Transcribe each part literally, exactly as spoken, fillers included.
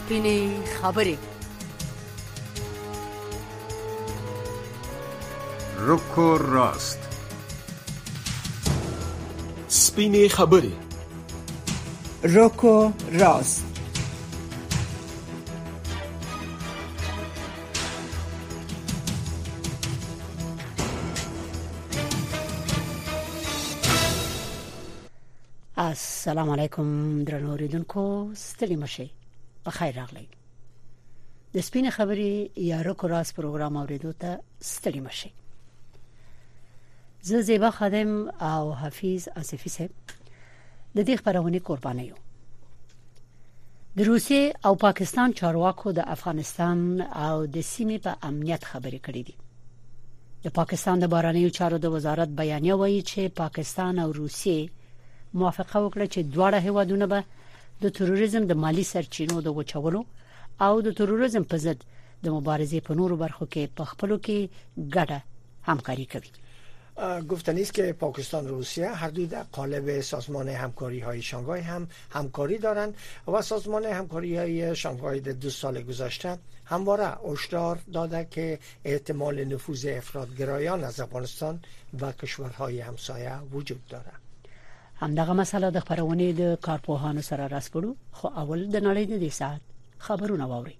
سپینې خبرې. رکو راست. سپینې خبرې. رکو راست. السلام علیکم درنو اوریدونکو، ستړي مشئ، په خیر راغلی. د سپینې خبرې یا رکو راست پروګرام اوریدو ته ستړي مشئ. زه زیبا خادم او حفیظ آصفی صاحب د دې خبرونه قرباني یو. د روسیې او پاکستان چارواکو د افغانستان او د سیمې په امنیت خبرې کړې دي. د پاکستان د بهرنیو چارو د وزارت بیانیه وایي چې پاکستان او روسیې موافقه وکړه چې دواړه هیوادونه به د تروریزم د مالی سرچینو د وچولو او د تروریزم په ضد د مبارزې په نورو برخو کې په خپلو کې ګډه همکاري کوي. گفتنی است که پاکستان و روسیه هر دوی در قالب سازمان همکاری های شانگهای هم همکاری دارند و سازمان همکاری های شانگهای در دو سال گذشته همواره هشدار داده که احتمال نفوذ افراطگرایان از افغانستان و کشورهای همسایه وجود دارد. همدغه مسله د خبرونه د کارپوهانو سره راسپړو، خو اول د نړۍ د دې ساعت خبرونه واوري.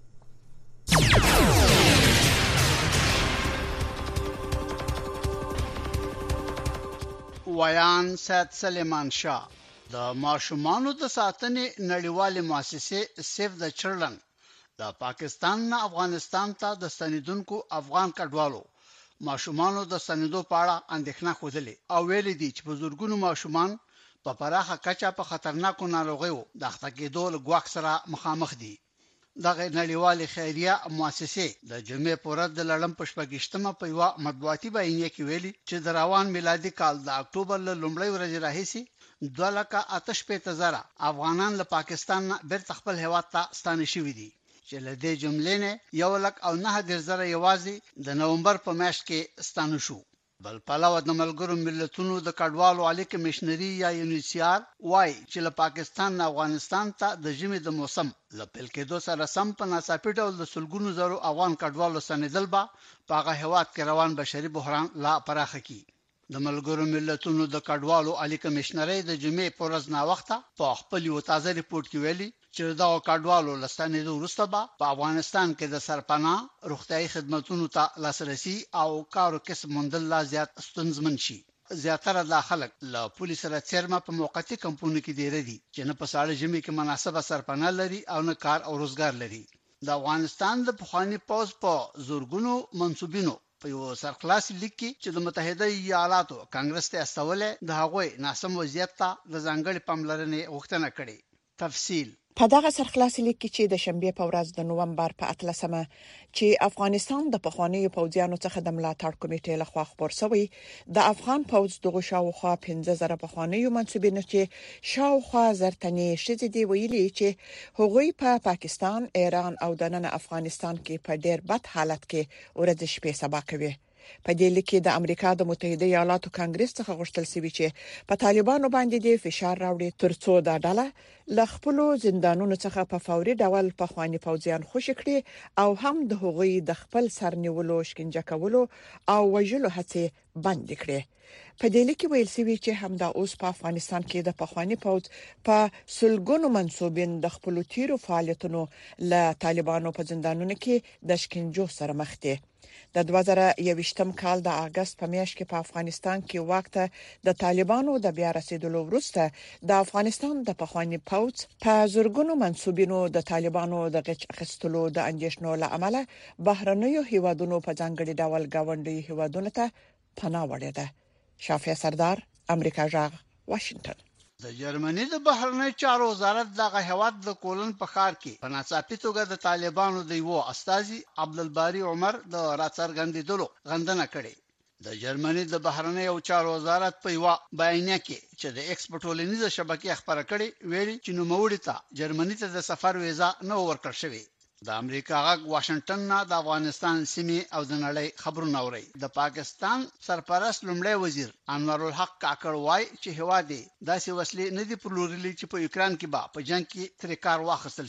ویان سید سلیمان شاه د ماشومانو د ساتنې نړیوالې مؤسسې سیف د چلډرن د پاکستان نه افغانستان ته د ستنیدونکو افغان کډوالو ماشومانو د ستنیدو په اړه اندېښنه خوده او ویلي دي چې بزرګونو ماشومان په پراخه کچه په خطرناکو ناروغیو د اخته کېدو له ګواښ سره مخامخ دي. دغه نړیوالې خیریه مؤسسې د جمعې په ورځ د لړم په شپږشتمه په یوه مطبوعاتي بیانیه کې ویلي چې د روان میلادي کال د اکتوبر له لومړۍ ورځې راهیسې دوه لکه اته شپېته زره افغانان له پاکستان نه بیرته خپل هیواد ته ستانه شوي دي، چې له دې جملې نه یو لک او نهه دېرش زره یوازې د نومبر په میاشت کې ستانه شو. بل پلوه د ملګرو ملتونو د کډوالو عالی کمشنري یا یونیسیار وایي چې له پاکستان نه افغانستان ته د ژمي د موسم له پیل کېدو سره سم په ناڅاپي ډول د سلګونو زرو افغان کډوالو ستنېدل به په هغه هېواد کې روان بشري بحران لا پراخه کړي. د ملګرو ملتونو د کډوالو عالی کمشنري د جمعې په ورځ ناوخته په خپل یو تازه ریپورت کې ویلي چې دا کډوالو له ستنېدو وروسته به په افغانستان کې د سرپناه روغتیايي خدماتو ته لاسرسي او کار او کسب موندل لا زیات ستونزمن شي. زیاتره د خلک له پولیس سره چیرمه په موقتی کمپونو کې ډیر دي چې نه په ساړه ژمي کې مناسبه سرپناه لري او نه کار او روزګار لري. د افغانستان د پخوانی پوز په زورګونو منسوبینو په یو سرخلاص لیک کې چې د متحده ایالاتو کانګرس ته استولې د هغوی ناسم وضعیت ته د ځانګړي پاملرنې غوښتنه کړې. تفصیل په دغه سرخلاص لیک کې چې د شنبه په ورځ د نومبر په اتلسمه چې افغانستان د پخوانیو پوځیانو څخه د ملاتړ کمیټې لخوا خبر شوی، د افغان پوځ دغه شاوخوا پنځه زره پخوانیو منسوبینو چې شاوخوا زرتنې شذې دی ویلي چې هغوی په پا پاکستان، ایران او دننه افغانستان کې په ډېر بد حالت کې ورځ شپې سبا کوي. په دې لیک کې د امریکا د متحده ایالاتو کانګرس څخه غوښتل شوی چې په طالبانو باندې د فشار راوړي ترڅو دا ډله ل خپل زندانونو څخه په فوري ډول په خواني پوځیان خوشی کړي او هم د هغوی د خپل سرنیولو، شکنجه کولو او وژلو هڅې بند کړي. په دې لیک کې ویل شوی چې همدا اوس په افغانستان کې د پخوانی پوځ په سلګونو منسوبین د خپل تیرو فعالیتونو له طالبانو په زندانونو کې د شکنجو سره مخ دي. د دوه زره یوویشتم کال د اگست په میاشت کې په افغانستان کې وخت د طالبانو د بیا رسیدلو وروسته د افغانستان د پخوانی پوځ په زورګونو منسوبینو د طالبانو د غچ اخیستلو د اندیشنو له امله بهرنیو هیوادونو په ځانګړي ډول گاونډي هیوادونو ته پناه وړې ده. شافعه سردار، امریکا جاغ، واشنگټن. د جرمني د بهرنی چارو وزارت دغه هیواد د کولن په ښار کې په ناڅاپي توګه د طالبانو د یو استازي عبدالباری عمر د راڅرګندېدلو غندنه کړې. د جرمني د بهرنی چارو وزارت په یو بیانیه کې چې د ایکس په ټولنیزه شبکې خبره کړې ویلي چې نوموړي ته جرمني ته د سفر ویزا نه ورکړل شوې. د امریکا غږ واشنگټن نه د افغانستان سیمې او د نړۍ خبرونه اوري. د پاکستان سرپرست لومړی وزیر انور الحق کاکړ وایي چې هوا دې داسې وسلې نه دي پلورلي چې په یوکران کې به په جنگ کې تر کار واخیستل شي.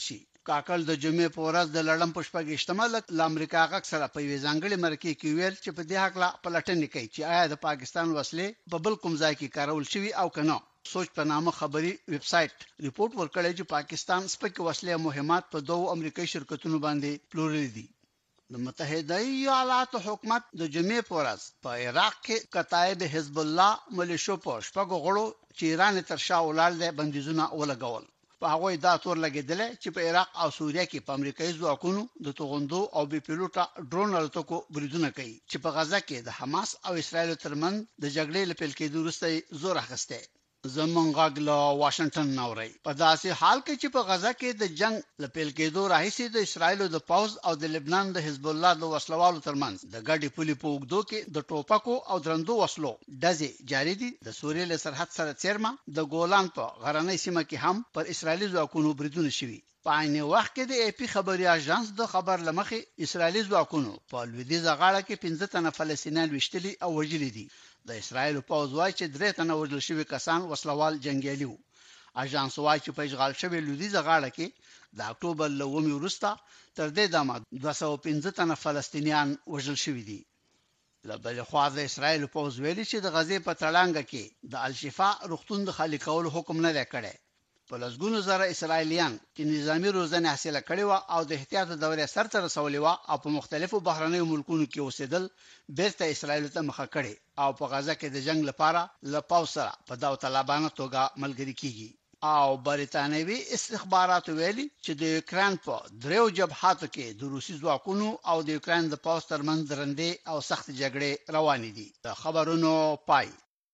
کاکل د جمعې په ورځ د لړم پښپګشتمل ل امریکا غک سره په وی ځانګړي مرکه کې ویل چې په دې حق لا پلټنې کوي چې آیا د پاکستان وسلې په بل کوم ځای کې کارول شوی او کنه. سوچ په نامه خبري ویب سټ ریپورت ورکړی چې پاکستان سپک وسلې او مهمات په دوه امریکایي شرکتونو باندې پلورل دي. د متحده ایالاتو حکومت د جمعې په ورځ په عراق کې کتایب حزب الله ملیشو په شپږ غړو چې ایران تر شا ولاړ دي بندیزونه ولګول. په هغه دا تور لګیدل چې په عراق او سوریه کې په امریکایي ځواکونو د توغندو او بي پیلوټه ډرون الوتکو بریدونه کوي چې په غزا کې د حماس او اسرایل ترمن د جګړې لپاره کې وروسته زور اخیسته. زمونږ غاګلا واشنگټن نوري په داسې حال کې چې په غزا کې د جنگ لپاره کېدو راهیسي د اسرایل د پاوز او د لبنان د حزب الله د وسلوالو ترمنځ د ګډي پولي په وګدو کې د ټوپکو او درندو وسلو دزي جاري دي. د سوریې له سرحد سره چیرما د ګولان په غرنۍ سیمه کې هم پر اسرایلی ځواکونو بریدونه شوي. په عین وخت کې د ای پی خبري اژانس د خبر لمخې اسرایلی ځواکونو په لویدیځه غاړه کې پنځه تنه فلسطینیان وشتلي او وژلي دي. د اسرایل پوځ وايي چې درې تنه وژل شوي کسان وسلوال جنگیالي وو. اژانس وايي چې په اشغال شوی لویدیځه غاړه کې د اکتوبر لومړۍ وروسته تر دې دمه دوه سوه او پنځه تنه فلسطینیان وژل شوي دي. له بل خوا د اسرایل پوځ ویلي چې د غزې په تړانګه کې د الشفا روغتون د خالي کولو حکم نه لکړي. په لږونو زره اسرایلیان چې نظامی روزنه حاصله کړې و او د احتیاط دورې سرته رسولې و او په مختلفو بهرنیو ملکونو کې اوسېدل بیرته اسرایل ته مخه کړي او په غزا کې د جنگ لپاره له پاوز سره په داو طالبانو توګه ملګری کیږي. او بریتانوي استخبارات ویلي چې د یوکرين په دریو جبهاتو کې د روسي ځواکونو او د یوکرين د پاوز ترمنځ درندې او سخت جګړې روانې دي. د خبرونو پای.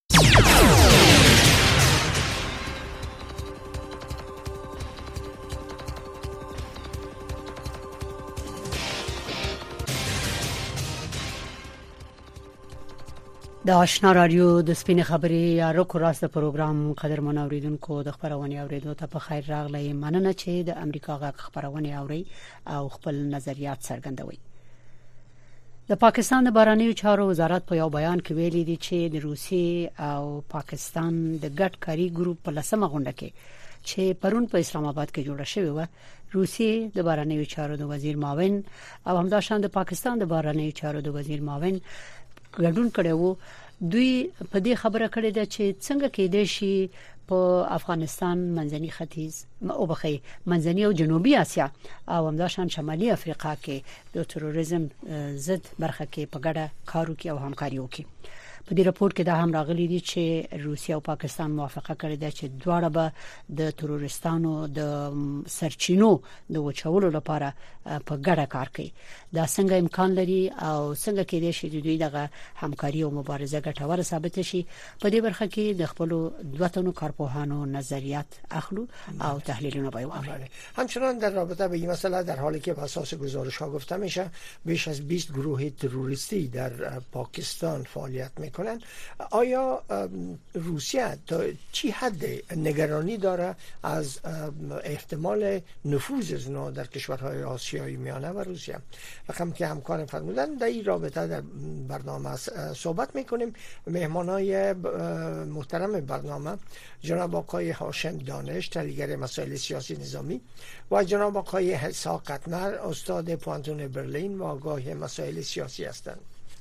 د آشنا رادیو د سپین خبري یا روکو راست پروګرام قدرمن اوریدونکو د خبرونه اوریدو ته په خیر راغلی. مننه چې د امریکا غږ خبرونه اوري او خپل نظریات څرګندوي. د پاکستان د بهرنیو چارو وزارت په یو بیان کې ویلي دی چې د روسي او پاکستان د ګډ کاري ګروپ په لسمه غونډه کې چې پرون په اسلام آباد کې جوړه شوې و روسي د بهرنیو چارو د وزیر معاون او همداشان د پاکستان د بهرنیو چارو د وزیر معاون ګډون کړو. دوی په دې خبره کړې ده چې څنګه کېدای شي په افغانستان منځني ختیځ او بخي منځني او جنوبي اسیا او همداشان شمالي افریقا کې د تروریزم ضد برخه کې په ګډه کارو کې او همکاري وکړي. په دې راپور کې دا هم راغلي دي چې روسیا او پاکستان موافقه کړې ده چې دواړه به د تروریستانو د سرچینو د وچولو لپاره په ګډه کار کوي. دا څنګه امکان لري او څنګه کېدای شي د دوی دغه همکاري او مبارزه ګټوره ثابت شي. په دې برخه کې د خپل دوتونو کارپوهانو نظریات اخلو او تحلیلونه به وکړو. همچنان در رابطه با این مسئله در حالی که بر اساس گزارش‌ها گفته میشه بیش از بیست گروه تروریستی در پاکستان فعالیت میکنن. آیا روسیه تا چی حد نگرانی داره از احتمال نفوذ اونا در کشورهای آسیای میانه و روسیه؟ رقم که همکارم فرمودن در این رابطه در برنامه صحبت میکنیم. مهمانای محترم برنامه جناب آقای هاشم دانش تحلیلگر مسائل سیاسی نظامی و جناب آقای اسحاق قطمر استاد پوانتون برلین و آگاه مسائل سیاسی هستند.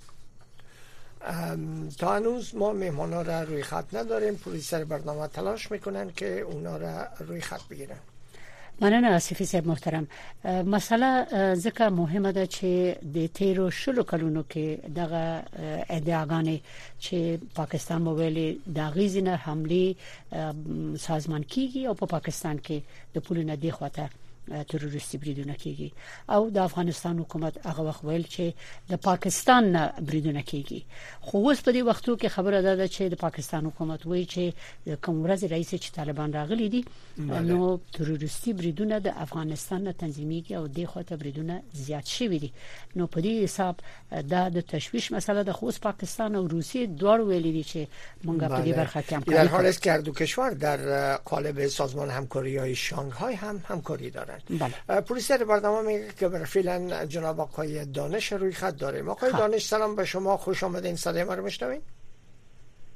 تا هنوز ما مهمانا را روی خط نداریم. پرویسر برنامه تلاش میکنن که اونا را روی خط بگیرن. مننه آصفی صاحب محترم. مسئله ځکه مهمه ده چې د تیرو شلو کلونو کې دغه ادعاګانې چې پاکستان مویل د غیزنه حمله سازمان کیږي او په پاکستان کې د پولیسو نه دی خواته تروریستي بریدونه کیږي او د افغانستان حکومت هغه وخت ویل چې د پاکستان نه بریدونه کیږي. خو اوس په دې وختو کې خبره ده چې د پاکستان حکومت وایي چې کوم ورځ رئیس چې طالبان راغلي دي نو تروریستي بریدونه د افغانستان نه تنظیمېږي او د خواته بریدونه زیات شوي دي. نو په دې حساب دا د تشویش مسله د خو پاکستان او روسیه دوړ ویلي دي چې مونږ په دې برخه کې همکاري در حالی است که هر دو کشور در قالب سازمان همکاری‌های شانگهای هم همکاری دارند. بله. پرویسر برنامه میگه که برای فعلا جناب آقای دانش روی خط داریم. آقای خب. دانش سلام به شما، خوش آمدین. صدای ما رو میشنوین؟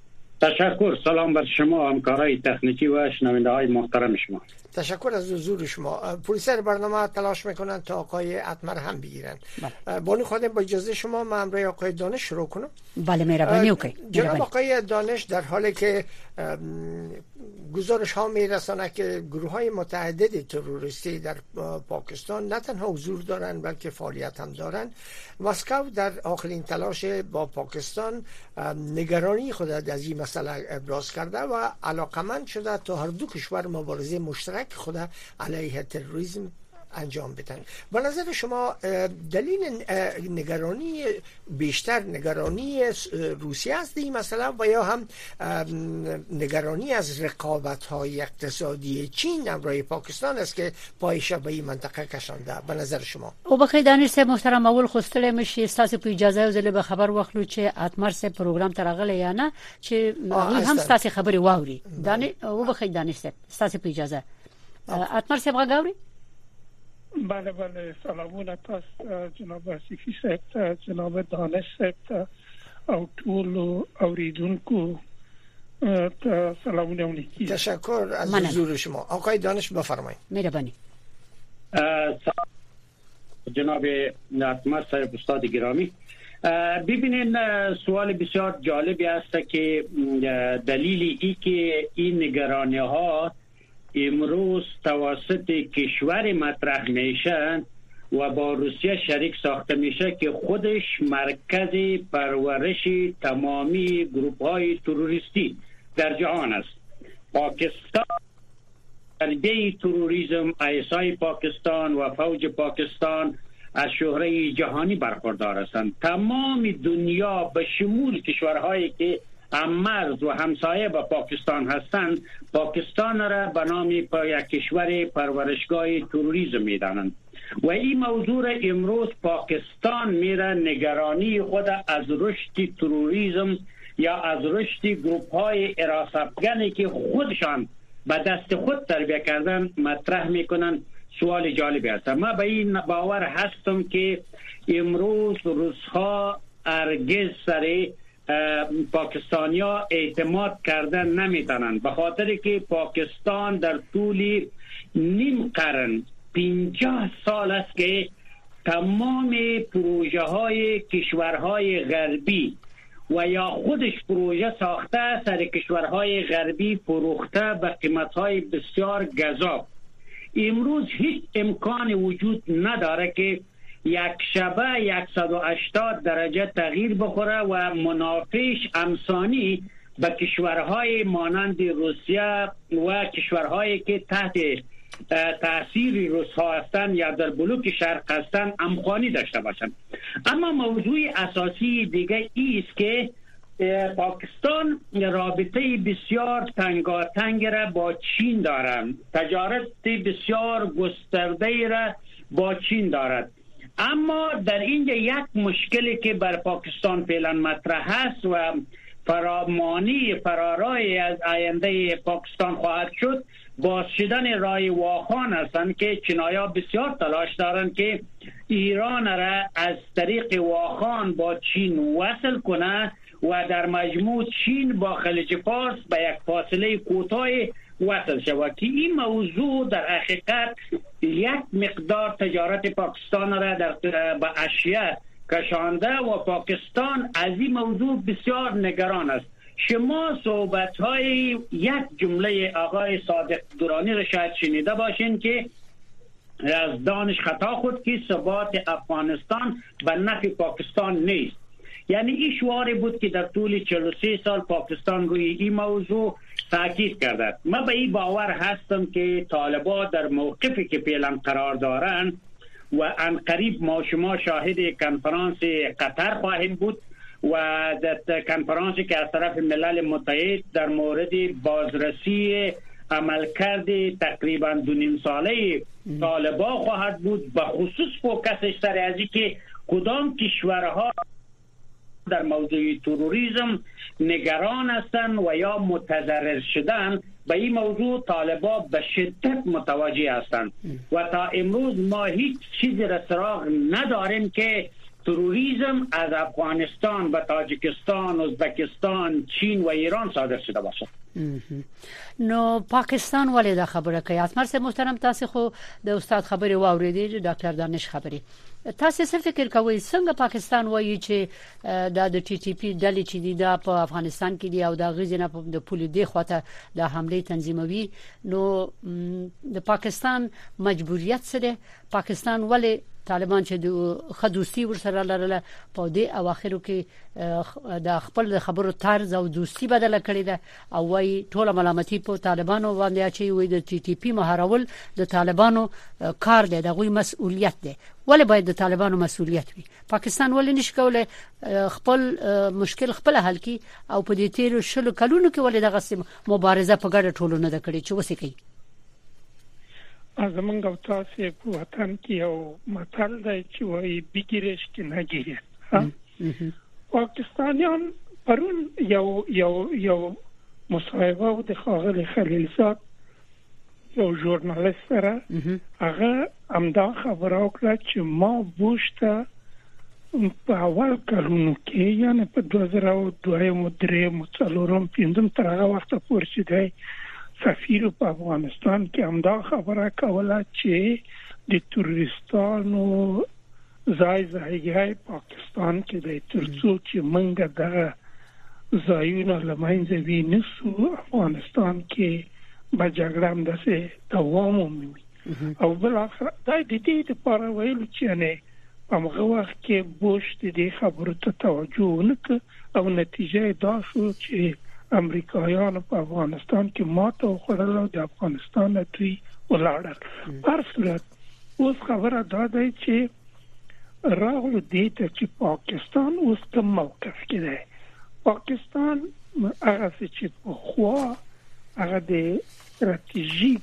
تشکر. سلام بر شما همکارای تکنیکی و شنونده های محترم شما. تشکر از حضور شما. پلیسر برنامه تلاش میکنن تا آقای اتمر هم بگیرن. بانی خودم با اجازه شما من همراه آقای دانش شروع کنم. بله مهربانی. اوکی جناب آقای دانش، در حالی که گزارش ها میرسانه که گروه های متعدد تروریستی در پاکستان نه تنها حضور دارن بلکه فعالیت هم دارن، مسکو در آخرین تلاش با پاکستان نگرانی خود از این مسئله ابراز کرده و علاقمند شده تا هر دو کشور مبارزه مشترک خود علیه تروریسم انجام بدن. به نظر شما دلیل نگرانی بیشتر نگرانی روسیه است این مسئله و یا هم نگرانی از رقابت‌های اقتصادی چین همراه پاکستان است که پایش به این منطقه کشانده؟ به نظر شما او بخیر دانش صاحب محترم، اول خوستله میشه استاسو په اجازه زله به خبر واخلو چې اتمر صاحب پروګرام ترغله یا نه چې هغه هم استاسو خبري واوري. دانش او بخیر دانش صاحب استاسو په اجازه اتمر صاحب غاوري. بله بله سلامونه تاسو جناب آصفي صاحب، جناب دانش صاحب او ټول اوریدونکو ته سلامونه ونیکی. تشکر از حضور شما. آقای دانش بفرمایید. مهربانی. جناب اتمر صاحب استاد گرامی، ببینین سوال بسیار جالبی است که دلیل ای که این نگرانی ها امروز توسط کشور مطرح میشن و با روسیه شریک ساخته میشه که خودش مرکز پرورش تمامی گروپ های تروریستی در جهان است. پاکستان علیه تروریسم، ایسای پاکستان و فوج پاکستان از شهره جهانی برخوردار هستند. تمام دنیا به شمول کشورهایی که هم‌مرز و همسایه با پاکستان هستند، پاکستان را به نام یک کشور پرورشگاه تروریسم می‌دانند و این موضوع امروز پاکستان میره نگرانی خود از رشد تروریسم یا از رشد گروپ‌های ارهاب‌افکنی که خودشان به دست خود تربیت کردن مطرح میکنن. سوال جالبی است. ما به این باور هستم که امروز روس‌ها هرگز سر پاکستانیا اعتماد کردن نمیتونن، به خاطر که پاکستان در طول نیم قرن پنجاه سال است که تمام پروژه های کشورهای غربی و یا خودش پروژه ساخته سر کشورهای غربی فروخته به قیمتهای بسیار گزاف. امروز هیچ امکان وجود نداره که یک شبه صد و هشتاد درجه تغییر بخوره و منافعش همسانی به کشورهای مانند روسیه و کشورهایی که تحت تاثیر روس‌ها هستند یا در بلوک شرق هستند همخوانی داشته باشند. اما موضوع اساسی دیگه ایست که پاکستان رابطه بسیار تنگاتنگ را با چین دارد، تجارت بسیار گسترده را با چین دارد. اما در اینجا یک مشکلی که بر پاکستان فعلا مطرح است و فرامانی فرارای از آینده پاکستان خواهد شد، باز شدن رای واخان هستند که چینایا بسیار تلاش دارند که ایران را از طریق واخان با چین وصل کنه و در مجموع چین با خلیج فارس به یک فاصله کوتاه وصل شود که این موضوع در حقیقت یک مقدار تجارت پاکستان را در به اشیاء کشانده و پاکستان از این موضوع بسیار نگران است. شما صحبت های یک جمله آقای صادق درانی را شاید شنیده باشین که از دانش خطا خود که ثبات افغانستان به نفع پاکستان نیست. یعنی این شعاری بود که در طول چهل و سه سال پاکستان روی این موضوع تاکید کرده. من به این باور هستم که طالبان در موقفی که فعلا قرار دارند و ان قریب ما شما شاهد کنفرانس قطر خواهیم بود و در کنفرانسی که از طرف ملل متحد در مورد بازرسی عملکرد تقریبا دو نیم ساله طالبان خواهد بود، به خصوص فوکسش سر از که کدام کشورها در موضوع تروریسم نگران هستند و یا متضرر شدن. به این موضوع طالبان به شدت متوجه هستند و تا امروز ما هیچ چیزی را سراغ نداریم که تروریسم از افغانستان به تاجیکستان، ازبکستان، چین و ایران صادر شده باشد. نو پاکستان ولې دا خبره کوي؟ اتمر سه محترم تاسو خو د استاد خبرې واوریدې، ډاکټر دانش خبرې، تاسو څه فکر کوئ څنګه پاکستان وایي چې دا د ټي ټي پی ډلې چې دی دا په افغانستان کې دی او دا غزنه په د پولیس دی خواته د حمله تنظیموي، نو د پاکستان مجبوریت سره پاکستان ولې طالبان چې د خدوستی ورسره لرله په دې اواخرو کې د خپل خبرو طرز او دوستی بدله کړې ده او وايي ټول ملامتي په طالبانو باندې چې وي د ټي ټي پی مهارول د طالبانو کار دی، د غوي مسؤلیت دی. ولې باید د طالبانو مسؤلیت وي؟ پاکستان ولې نشي کولای خپل مشکل خپل حل کړي او په دې تیر شلو کلونو کې ولې دغه مبارزه په ګډه ټولونه د کړي چې وسې کوي؟ زمونږ او تاسو په وطن کې یو متل دی چې وایي بګیرش کې نه ګیري. پاکستانیان پرون یو یو یو مصاحبه د ښاغلي خلیلزاد یو ژورنالیست سره هغه همدا خبره وکړه چې ما بوش ته په اول کلونو کې یعنی په دوه زره او دوه درې څلورم پنځم تر هغه وخته پورې چې دی سفیر په افغانستان کې همدا خبره کوله چې د تروریستانو ځای ځای پاکستان کې د ترڅو چې موږ د ځایونو لمنځه وینځو افغانستان کې به جګړه هم داسې دوام ومومي او بل اخر دا د دې لپاره ویل چې نه په هغه وخت کې بوش د دې خبرو ته توجه ونه کړ او نتیجه دا شو چې امریکایان په افغانستان کې ماته وخوړل او د افغانستان دوی ولاړل. په صورت اوس خبره دا ده چې راغلو دې ته چې پاکستان اوس کوم موقف کې دی. پاکستان هغه چې په خوا هغه د استراتیژیک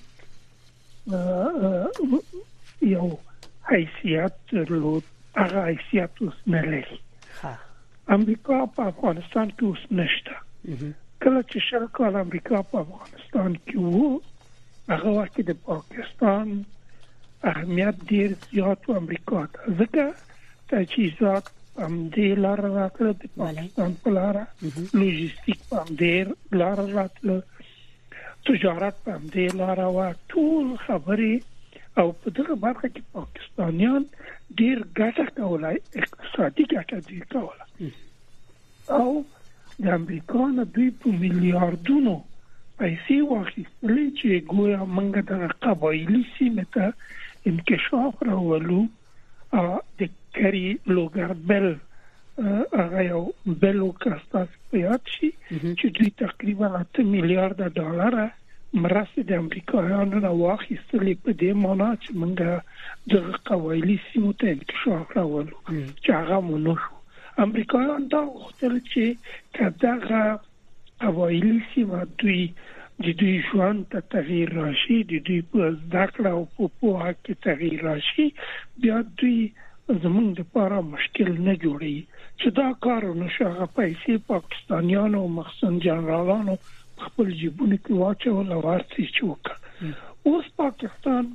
یو حیثیت درلود، هغه حیثیت اوس نه لري. امریکا په افغانستان کې اوس نشته. کله چې شل کال امریکا په افغانستان کې وو هغه وخت د پاکستان اهمیت ډیر زیات و امریکا ته، ځکه تجهیزات هم دې لار راتله د پاکستان په لاره، لوجستیک په هم دې لار راتله، تجارت په هم دې لاره و، ټول خبرې او په دغه برخه کې پاکستانیان ډیر ګټه کوله، اقتصادي ګټه ډیر کوله او د امریکا نه دوی په میلیارډونو پیسې واخیستلې چې ګویا موږ د قبایلي سیمې ته انکشاف راولو. د کری لوګربل هغه یو بلو کاستاس په یاد شي چې دوی تقریبا اته میلیارډ ډالر مرستې د امریکایانو نه واخیستلې په دې معنی چې موږ د قبایلي سیمو ته انکشاف راولو چې هغه مونږ امریکایان دا غوښتل چې کداغه قبایلي سیمه دوی د دوی ژوند ته تغییر راشي، د دوی په زده کړه او په پوهه کې تغییر راشي، بیا دوی زمونږ لپاره مشکل نه جوړي چې دا کار ونشي. هغه پیسې پاکستانیانو او مخصوصا جنرالانو خپل جیبونو کې واچول او ورڅ چې وکړ. اوس پاکستان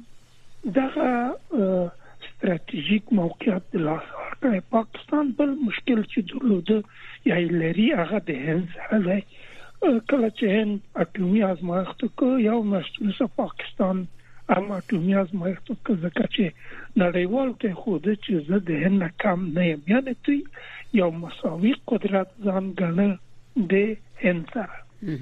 دغه استراتیژیک موقعیت د لاس ورکړی. پاکستان بل مشکل چې درلوده یا لري هغه د هند سره دی. کله چې هند اټومي ازمایښت وکړ یو مسؤل پاکستان هم اټومي ازمایښت وکړ ځکه چې نړیوال ته خوده چې زه د هند نه کم نه یم، یعنې دوی یو مساوي قدرت ځان ګڼل د هند سره.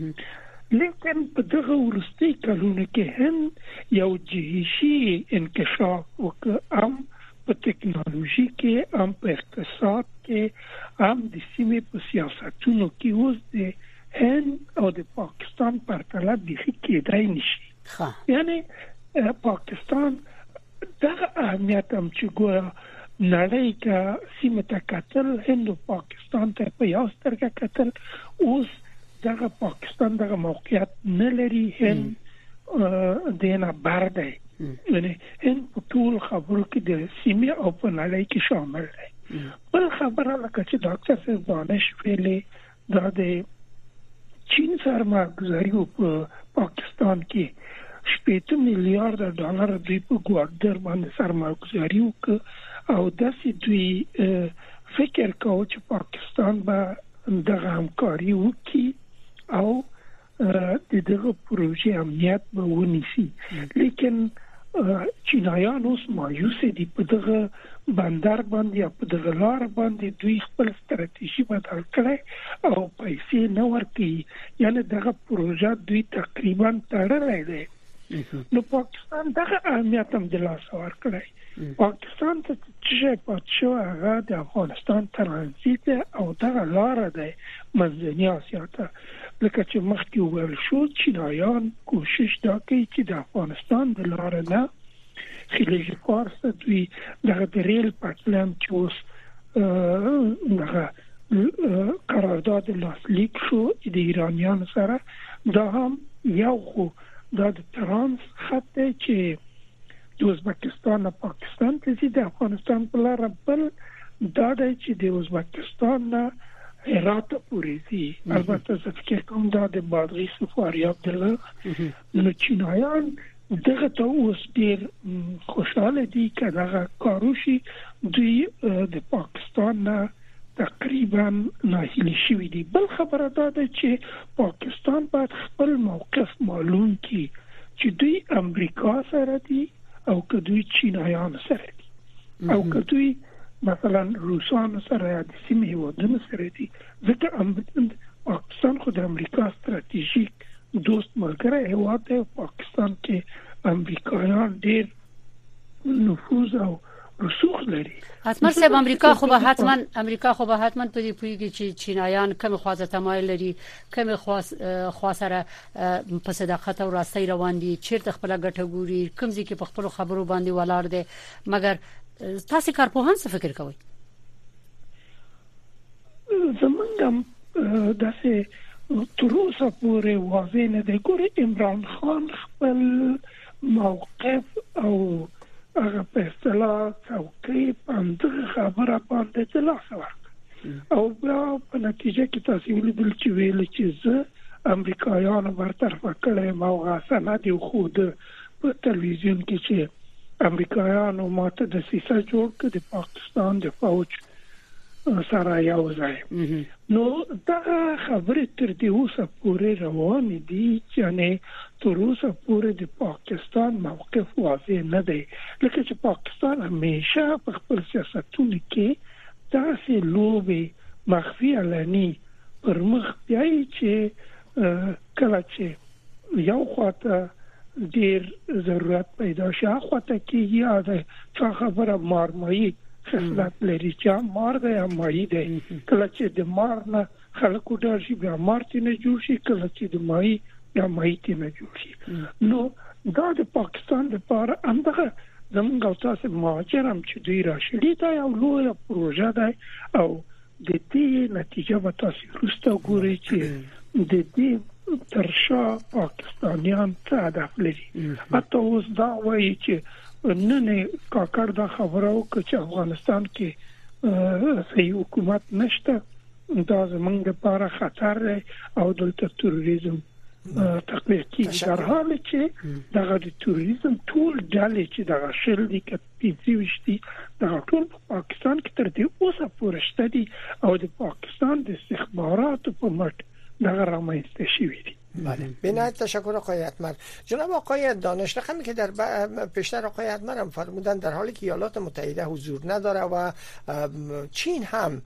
لیکن په دغه وروستي کلونو کې هند یو جهشي انکشاف وکړ، هم په ټکنالوژي کې، هم په اقتصاد کې، هم د سیمې په سیاستونو کې اوس د هند او د پاکستان پرتله بیخي کېدای نشي. یعنی پاکستان دغه اهمیت هم چې ګویا نړۍ کا سیمه ته کتل، هند او پاکستان ته په یو سترګه کتل، اوس دغه پاکستان دغه موقعیت نه لري. هند دینه بر دی، یعنی هند په ټول خبرو کې د سیمه او په نړۍ کې شامل دی. بل خبره لکه چې ډاکټر صاحب دانش ویلي دا د چین سرمایه‌گذاري په پاکستان کې شپږ میلیارډ ډالر دوی په ګوادر باندې سرمایه‌گذاري وکړه او داسې دوی فکر کاوه چې پاکستان به دغه همکاري وکړي او د دغه پروژې امنیت به ونیسي، لیکن چینایان اوس مایوس دي په دغه بندر باندې او په دغه لار باندې دوی خپل ستراتیژي بدل کړي او پیسې نه ورکوي، یعنی دغه پروژه دوی تقریبا تړلې ده. نو پاکستان دغه اهمیت هم د لاسه ورکړي. پاکستان ته چې پاتشو هغه د افغانستان ترانزیت او دغه لار ده منځنۍ اسیا ته، لکه چې مخکې وویل شو چینایان کوشش دا کوي چې د افغانستان د لار نه خلیج فارس دوی دغه د ریل پټلن چې اوس دغه قرارداد لاسلیک شو د ایرانیانو سره، دا هم یو خو دا د ترانس خط دی چې د ازبکستان نه پاکستان ته ځي د افغانستان په لار، بل دا دی چې د ازبکستان نه هرات پورې ځي. البته زه فکر کوم دا د بادغیس فاریاب دله. نو چینایان دغه ته اوس ډېر خوشاله دي که دغه کاروشي، دوی د پاکستان نه تقریبا ناهیلي شوي دي. بل خبره دا ده چې پاکستان باید خپل موقف معلوم کړي چې دوی امریکا سره دي او که دوی چینایان سره دي او که دوی مثلا روسان سره یا د سیمې هیوادونو سره دي، ځکه پاکستان خو د امریکا ستراتیژیک دوست ملګری هیواد دی. پاکستان کې امریکایان ډېر نفوذ او رسوخ لري. حتما سب امریکا خو به حتما امریکا خو به حتما په دې پویږي چې چینایان کوم خوازه تمایل لري، کوم خواص خواصره په صداقت او راستۍ روان دي، چیرته خپل ګټه ګوري، کوم ځکه په خپل خبرو باندې ولاړ دي. مګر تاسو کارپوهان څه فکر کوئ؟ زمونږ داسې تر اوسه پورې واضح نه دی. ګورې عمران خان خپل موقف او هغه په اصطلاح څوکۍ باندې خبره باندې د لاسه ورکړه او بیا په نتیجه کې تاسو ولیدل چې ویل چې زه امریکایانو برطرفه کړم او هغه نه دی خو په تلویزیون کې چې امریکایانو ماته د سیسه جوړ کړ د پاکستان د فوج سره یو ځای. نو دا خبرې تر دې اوسه پورې روانې دي، یعنی تر اوسه پورې د پاکستان موقف واضح نه دی، لکه چې پاکستان همیشه په خپل سیاستونو کې داسې لوبې مخفي علني پر مخ بیایي چې کله چې یو خواته ډېر ضرورت پیدا شي هغه خواته کېږي یا د چا خبره مارمایي خصلت لري چې مار دی یا مایي دی. کله چې د مار نه خلکو ډېر شي بیا مار تی نه جوړ شي، کله چې د مایي یا مایي تی نه جوړ شي. نو دا د پاکستان لپاره همدغه زموږ او تاسو مهاجر هم چې دوی راشي دا یو لویه پروژه ده او د دې نتیجه به تاسو وروسته ګورئ چې د دې تر شا پاکستانیان څه هدف لري. حتی اوس دا وایي چې نن کاکړ دا خبره وکړه چې افغانستان کې صحیح حکومت نشته، دا زمونږ لپاره خطر دی او دلته تروریزم تقویه کیږي. در حالی چې دغه د تروریزم ټول ډلې چې دغه شل دي که پنځه ویشت دي دغه ټول په پاکستان کې تر دې اوسه پورې شته دي او د پاکستان د استخباراتو په مټ دغه رامنځته شوي دي. بله، بنایت تشکر آقای اتمر. جناب آقای دانش رقمی که در پیشتر آقای اتمر هم فرمودن در حالی که ایالات متحده حضور نداره و چین هم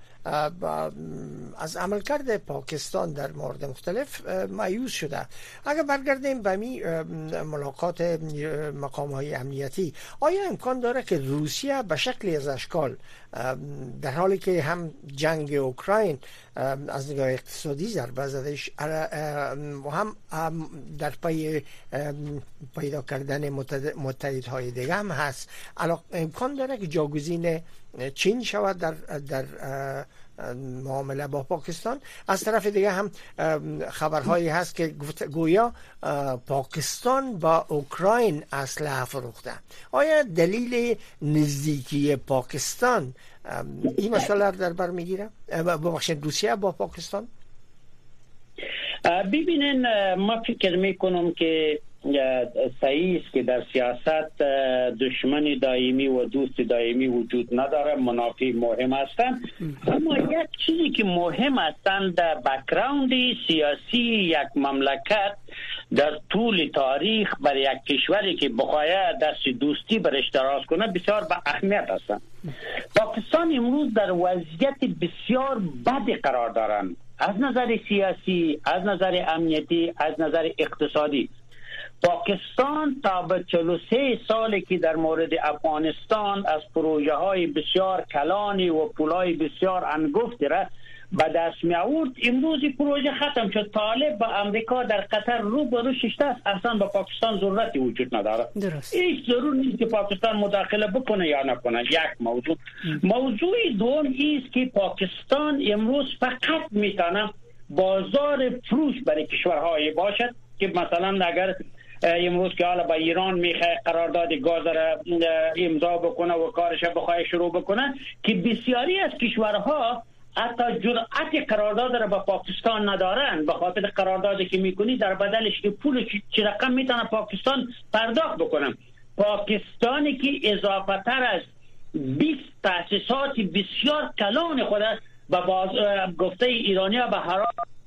از عملکرد پاکستان در مورد مختلف مایوس شده، اگر برگردیم به می ملاقات مقام‌های امنیتی، آیا امکان داره که روسیه به شکلی از اشکال در حالی که هم جنگ اوکراین از نگاه اقتصادی ضربه زدهش و هم در پای پیدا کردن متحدهای دیگه هم هست، امکان داره که جاگزین چین شود در در معامله با پاکستان؟ از طرف دیگه هم خبرهایی هست که گویا پاکستان با اوکراین اسلحه فروخته. آیا دلیل نزدیکی پاکستان این مسئله در بر میگیره؟ ببخشید روسیه با پاکستان؟ ببینین ما فکر میکنم که صحیح است که در سیاست دشمن دائمی و دوست دائمی وجود نداره، منافع مهم هستند، اما یک چیزی که مهم هستند در بک‌گراند سیاسی یک مملکت در طول تاریخ برای یک کشوری که بخواهد دست دوستی برش دراز کنه بسیار با اهمیت هستند. پاکستان امروز در وضعیت بسیار بد قرار دارند، از نظر سیاسی، از نظر امنیتی، از نظر اقتصادی. پاکستان تا به چهل و سه سالی که در مورد افغانستان از پروژه های بسیار کلانی و پولای بسیار انگفتی را به دست می آورد، امروز پروژه ختم شد. طالب با امریکا در قطر رو به رو ششته است، اصلا به پاکستان ضرورتی وجود نداره. هیچ ضرور نیست که پاکستان مداخله بکنه یا نکنه. یک موضوع. موضوع دوم است که پاکستان امروز فقط میتونه بازار فروش برای کشورهای باشد که مثلا اگر امروز که حالا با ایران میخواد قرارداد گاز را امضا بکنه و کارش بخواد شروع بکنه، که بسیاری از کشورها حتی جرأت قرارداد را با پاکستان ندارن، به خاطر قراردادی که میکنی در بدلش که پول چه رقم میتونه پاکستان پرداخت بکنه. پاکستانی که اضافه تر از بیست تاسیسات بسیار کلان خود به باز گفته ایرانیا به هر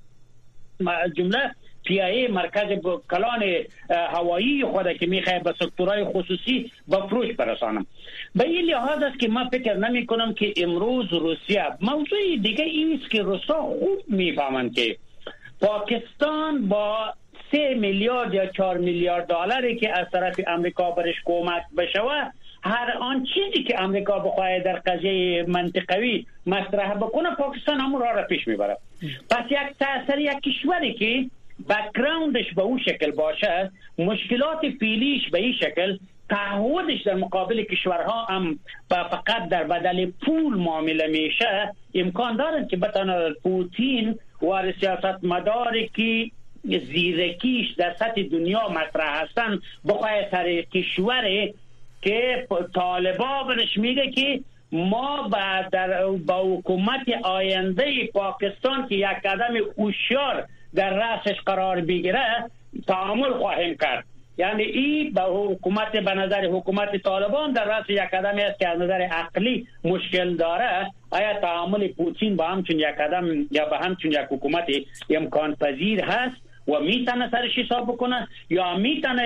جمله پی ای مرکز کلان هوایی خود که میخواد به سکتورهای خصوصی با فروش برسانم. به این لحاظ است که من فکر نمی کنم که امروز روسیه، موضوع دیگه این است که روسا خوب میفهمند که پاکستان با سه میلیارد یا چهار میلیارد دلاری که از طرف امریکا برش کمک بشوه، هر آن چیزی که امریکا بخواهد در قضیه منطقوی مطرح بکنه پاکستان همون راه را پیش میبره. پس یک تأثیر یک کشوری که بک‌گراندش به اون شکل باشه، مشکلات فعلیش به این شکل، تعهدش در مقابل کشورها هم فقط در بدل پول معامله میشه، امکان داره که بتونه پوتین و سیاست مداری که زیرکیش در سطح دنیا مطرح هستن بخواه سر کشوری که طالبا برش میگه که ما با, در با حکومت آینده پاکستان که یک قدم هوشیار در رأسش قرار بگیره تعامل خواهیم کرد. یعنی این به حکومت، به نظر حکومت طالبان در رأس یک قدمی است که از نظر عقلی مشکل داره. آیا تعامل پوتین با همچون یک قدم یا با همچون یک حکومت امکان پذیر هست و میتونه سرش حساب بکنه، یا میتونه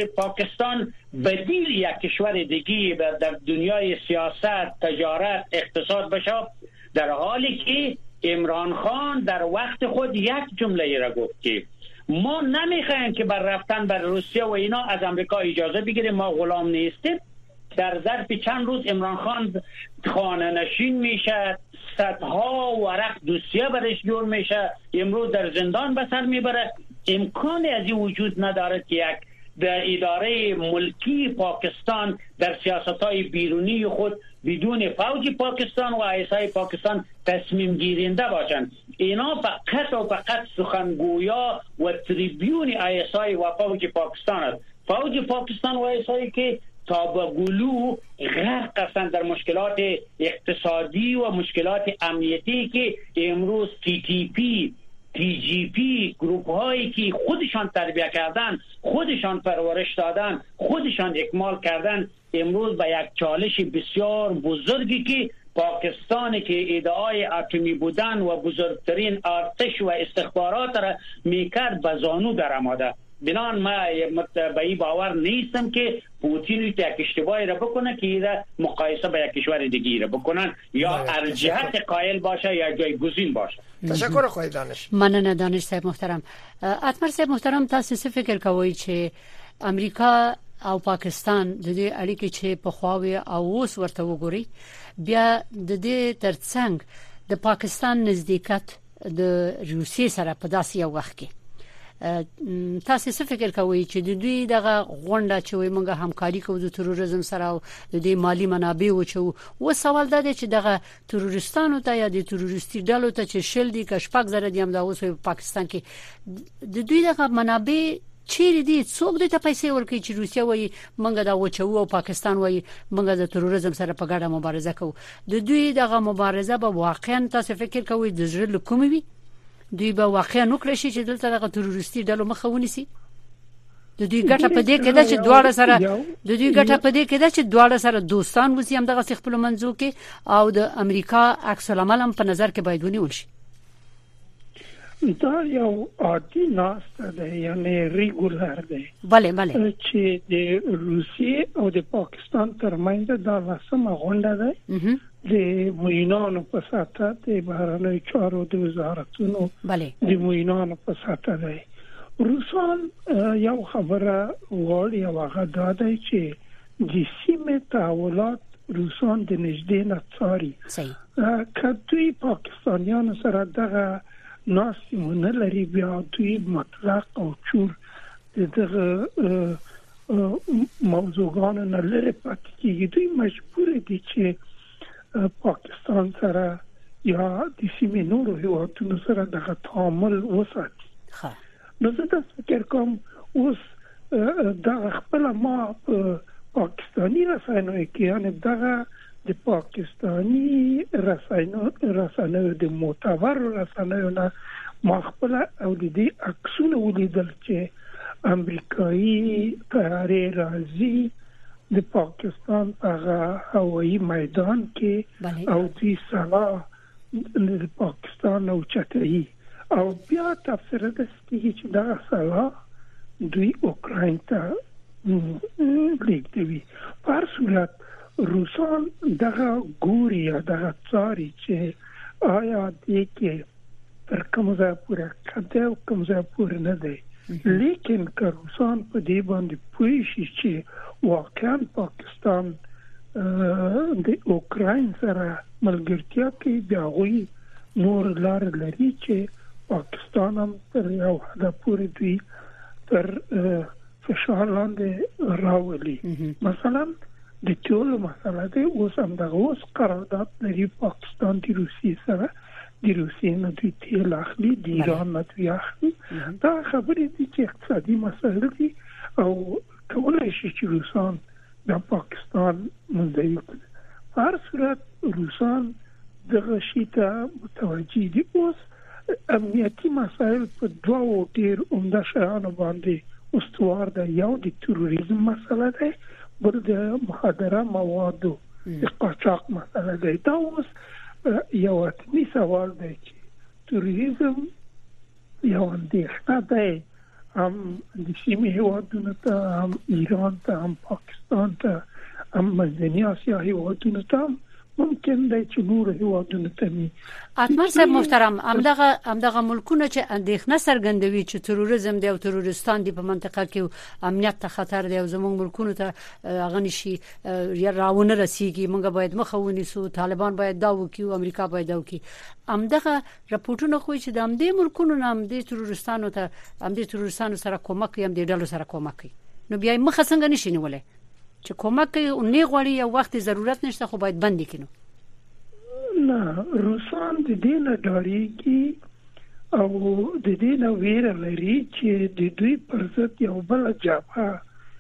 پاکستان بدیل یک کشور دیگی در دنیای سیاست، تجارت، اقتصاد بشه، در حالی که عمران خان در وقت خود یک جمله را گفت که ما نمیخوایم که بر رفتن بر روسیه و اینا از امریکا اجازه بگیریم، ما غلام نیستیم. در ظرف چند روز عمران خان خانه نشین میشه، صدها ورق دوسیه برش جور میشه، امروز در زندان به سر میبره. امکانی از این وجود نداره که یک در اداره ملکی پاکستان در سیاست‌های بیرونی خود بدون فوج پاکستان و آیسای پاکستان تصمیم گیرنده باشند. اینا فقط و فقط سخنگویا و تریبیون آیسای و فوج پاکستان است. فوج پاکستان و آیسایی که تا به گلو غرق هستند در مشکلات اقتصادی و مشکلات امنیتی که امروز تی تی پی، تی جی پی، گروپ هایی که خودشان تربیت کردن، خودشان پرورش دادن، خودشان اکمال کردن، امروز به یک چالش بسیار بزرگی که پاکستانی که ادعای اتمی بودن و بزرگترین ارتش و استخبارات را میکرد به زانو در آمده. بنان ما به این باور نیستم که پوتین یک اشتباهی را بکنه که ایره مقایسه با یک کشور دیگه را بکنن یا ارجحیت قائل باشه یا جایگزین باشه. تشکر خواهی دانش. مننه دانش صاحب محترم. اتمر صاحب محترم، تاسو څه فکر کوئ چې امریکا او پاکستان د دې اړیکې چې په خواوي او اوس ورته وګوري، بیا د دې ترڅنګ د پاکستان نزدېکت د روسیې سره په داسې یو وخت کې تاسو څه فکر کوئ چې د دوی دغه غونډه چې وي موږ همکاري کوو د تروریزم سره او د دې مالی منابع وچو و سوال دا دی چې دغه تروریستانو ته یا د تروریستي ډلو ته چې شل دي کشپک زره دي هم د اوس په پاکستان کې د دوی دغه منابع چیرې دي؟ څوک د ته پیسې ورکوي چې روسیا وایي موږ دا وچو او پاکستان وایي موږ د تروریزم سره په ګډه مبارزه کوو؟ د دوی دغه مبارزه به واقعا تاسو فکر کوئ د زړه کومې وي؟ دوی به واقعا نوکړي شي چې دلته دغه تروریستي ډلو مخه ونیسي؟ د دوی ګټه په دې کې ده چې دواړه سره د دوی ګټه په دې کې ده چې دواړه سره دوستان وسی هم دغه خپل منځو کې او د امریکا عکس العمل هم په نظر کې باید ونیول شي. دا یو عادي ناسته ده یعنی ریګولر ده. بله بله چې د روسیې او د پاکستان ترمنځ دا لسمه غونډه ده د موینانو په ساته د بهرنیو چارو د وزارتونو د موینانو په ساته ده. روسان یو خبره وړي او هغه دا ده چې د سیمې تحولات روسان د نږدې نه څاري. که دوی پاکستانیانو سره دغه ناسمونه لري بیا دوی مطلق او چور دغه موضوعان نه لري پاتې کیږي. دوی مجبور دي چې پاکستان سره یا د سیمې نورو هیوادونو سره دغه تعامل وساتي. نو زه دا فکر کوم اوس دغه خپل ما پاکستانی رسنیو کې یعنی دغه د پاکستانی رسنیو رسنیو د معتبر رسنیو نه ما خپل او د دې عکسونه ولیدل چې امریکایي طیارې راځي د پاکستان هغه هوایي میدان کې او د سلا د پاکستان او چتري او بیا تفسیر ده چې دا سلا دوی اوکراین ته لیږدوي. په هر صورت روسان دغه ګوري یا دغه څاري چې آیا دې کې تر کوم ځای پورې کده او کوم ځای پورې نه دی. لیکن که روسان په دې باندې پوه شي چې واقعا پاکستان د اوکراین سره ملګرتیا کوي بیا هغوی نور لار لري چې پاکستان هم تر یو حده پورې دوی تر فشار لاندې راولي. مثلا د ټولو مسله ده اوس هم دغه اوس قرارداد لري پاکستان د روسیې سره د روسیې نه دوی تیل اخلي د ایران نه دوی اخلي. دا خبرې دي چې اقتصادي مسایل دي او کولای شي چې روسان د پاکستان منځوي کړي. په هر صورت روسان دغه شي ته متوجه دي. اوس امنیتي مسایل په دوه ډیر عمده شیانو باندې استوار ده. یو د تروریزم مسله ده، بل د مخدره موادو د قاچاق مسله ده. دا اوس یو اتمی سوال دی چې تروریزم یو اندېښنه ده هم د سیمې هیوادونو ته، هم ایران ته، هم پاکستان ته، هم منځنۍ اسیا هیوادونو ته، ممکن دی چې نور هیوادونو ته می. اتمر صاحب محترم، همدغه همدغه ملکونه چې اندېښنه څرګندوي چې تروریزم دی او تروریستان دی په منطقه کې امنیت ته خطر دی او زموږ ملکونو ته هغه نشي راونه رسیږي، موږ باید مخه ونیسو، طالبان باید دا وکړي او امریکا باید دا وکړي. همدغه راپورټونه خو چې د همدې ملکونو نه همدې تروریستانو ته همدې تروریستانو سره کومک کوي، همدې ډلو سره کومک کوي. نو بیا مخه څنګه نشي نیولای چې کومک کوي او نه غواړي یو وخت ضرورت نشته خو باید بندي کینو؟ نه، روسان د دې نه ډاریږي او د دې نه ویره لري چې د دوی پر ضد یو بل جبهه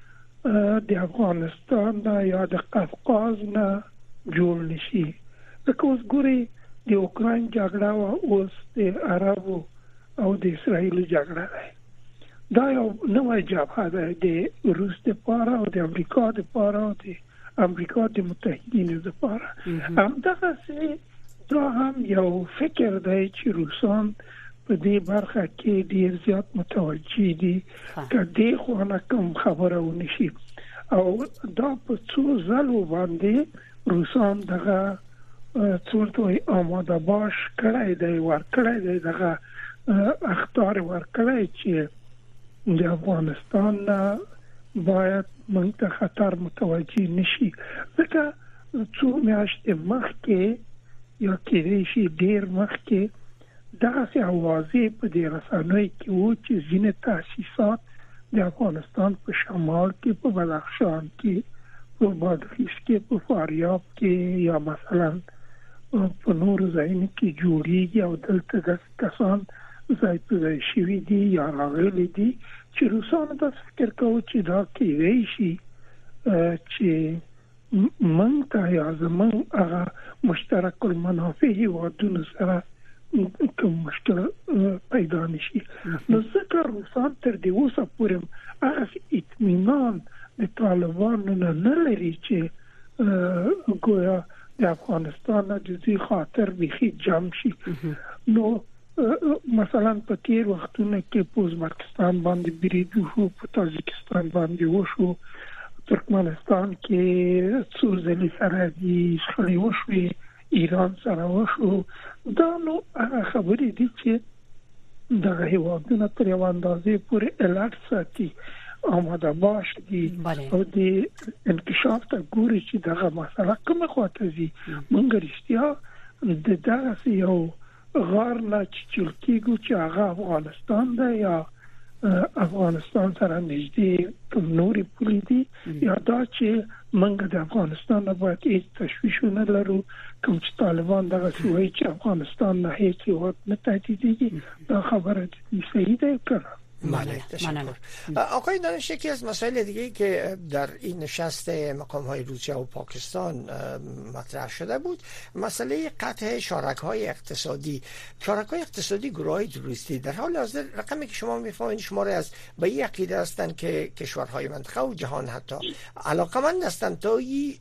د افغانستان نه یا د قفقاز نه جوړ نشي. لکه اوس ګوري د اوکراین جګړه او اوس د عربو او د اسرائیل جګړه ده. دا یو نوې جبهه ده د روس لپاره او د امریکا لپاره او د امریکا د متحدینو لپاره. همدغه څه دا هم یو فکر دی چې روسان په دې برخه کې ډیر زیات متوجه دي که دې خو نه کوم خبره ونشي. او دا په څو ځلو باندې روسان دغه څورتوي آماده باش کړی دی، ورکړی دی دغه اخطار ورکړی چې د افغانستان باید موږ ته خطر متوجه نشي. ځکه څو میاشتې مخکې یا کېدای شي ډېر مخکې دغسې اوازې په دې رسنیو کې وو چې ځینې تاسیسات د افغانستان په شمال کې، په بدخشان کې، په بادغیس کې، په فاریاب کې یا مثلا په نورو ځایونو کې جوړیږي او دلته داسې کسان ځای په ځای شوي دي یا راغلي دي چې روسانو داسې فکر کوي چې دا کېدای شي چې موږ ته یا زموږ هغه مشترک المنافع هیوادونو سره کوم مشکل پیدا نشي. نو ځکه روسان تر دې اوسه پورې هغه اطمینان د طالبانو نه نه لري چې ګویا د افغانستان د دې خاطر بيخي جام شي. نو مثلا په تیر وختونو کې په ازبکستان باندې بریدو شو، په تاجکستان باندې وشو، ترکمنستان کې څو ځلې سره دي شخړې وشوې، ایران سره وشو. دا نو هغه خبرې دي چې د هیوادونو تر یو اندازې پورې الرټ ساتي، آماده باش دي او د انکشاف ته ګوري چې دغه مسله کومه خواته ځي. موږ رښتیا د دغه یو غار نه چې کېږو چې هغه افغانستان ده یا افغانستان سره نږدې نورې پولې دي، یا دا چې موږ د افغانستان نه باید هیڅ تشویش نه لرو. کوم چې طالبان دغه وایي چې افغانستان نه هیڅ هیواد نه تهدیدېږي، دا خبره صحیح ده کنه؟ بله تشکر. آقای دانش، یکی از مسائل دیگه که در این نشست مقام های روسیه و پاکستان مطرح شده بود مسئله قطع شارک‌های اقتصادی. شارک‌های اقتصادی گروه‌های تروریستی در حال حاضر رقمی که شما می‌فهمید شماره از به این عقیده هستند که کشورهای منطقه و جهان حتی علاقمند هستند تا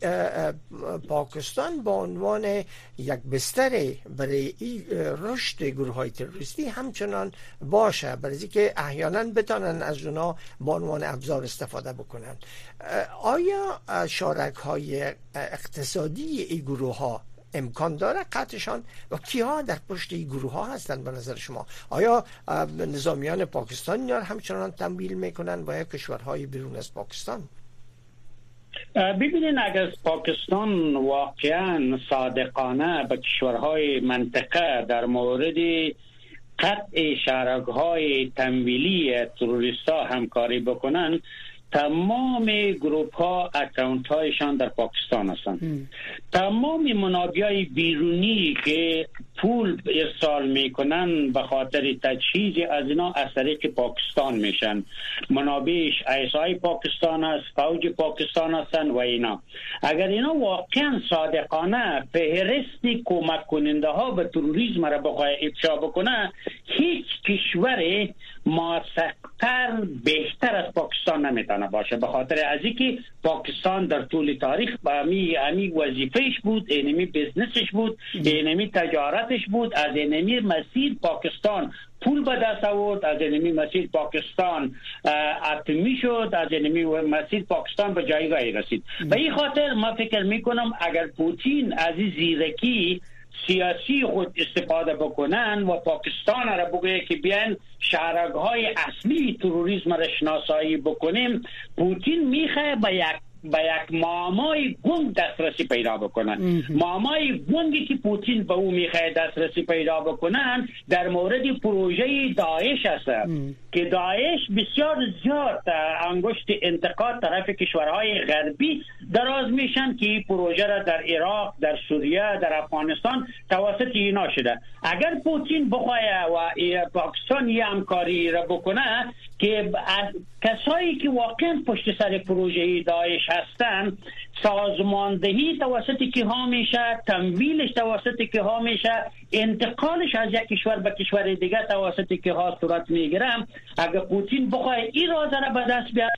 پاکستان با عنوان یک بستر برای رشد گروه‌های تروریستی همچنان باشه، برای اینکه احیانا بتانن از اونا به عنوان ابزار استفاده بکنن. آیا شارک‌های اقتصادی این گروه ها امکان داره قطعشان و کیها در پشت این گروه ها هستند به نظر شما؟ آیا نظامیان پاکستان یا همچنان تمویل میکنن و یا کشورهای بیرون از پاکستان؟ ببینید اگر پاکستان واقعا صادقانه به کشورهای منطقه در مورد قطع شرکای تمویلی تروریستا همکاری بکنن، تمام گروپ ها اکاونت هایشان در پاکستان هستند. تمام منابع بیرونی که پول ارسال میکنن به خاطر تجهیز از اینا از طریق پاکستان میشن. منابعش ایسای پاکستان است، فوج پاکستان هستن و اینا. اگر اینا واقعا صادقانه فهرست کمک کننده ها به تروریسم را بخواه افشا بکنه، هیچ کشور موثق‌تر بهتر از پاکستان نمیتونه باشه، به خاطر از اینکه پاکستان در طول تاریخ با امی امی وظیفه‌اش بود، اینمی بزنسش بود، اینمی تجارتش بود، از اینمی مسیر پاکستان پول به دست آورد، از اینمی مسیر پاکستان اتمی شد، از اینمی مسیر پاکستان به جایگاهی رسید. به این خاطر ما فکر میکنم اگر پوتین از این زیرکی سیاسی خود استفاده بکنن و پاکستان را بگه که بیان شرکای اصلی تروریسم را شناسایی بکنیم، پوتین میخواه به یک به یک معمای گنگ دسترسی پیدا بکنن. معمای گنگی که پوتین به او میخواه دسترسی پیدا بکنن در مورد پروژه داعش است که داعش بسیار زیاد انگشت انتقاد طرف کشورهای غربی دراز میشن که پروژه را در عراق، در سوریه، در افغانستان توسط اینا شده. اگر پوتین بخواه و پاکستان یه همکاری را بکنه که کسایی که واقعا پشت سر پروژه داعش هستن سازماندهی توسط که ها میشه، تمویلش توسط که ها میشه، انتقالش از یک کشور به کشور دیگه توسط که ها صورت میگیرم. اگر پوتین بخواه این راز را به دست بیاره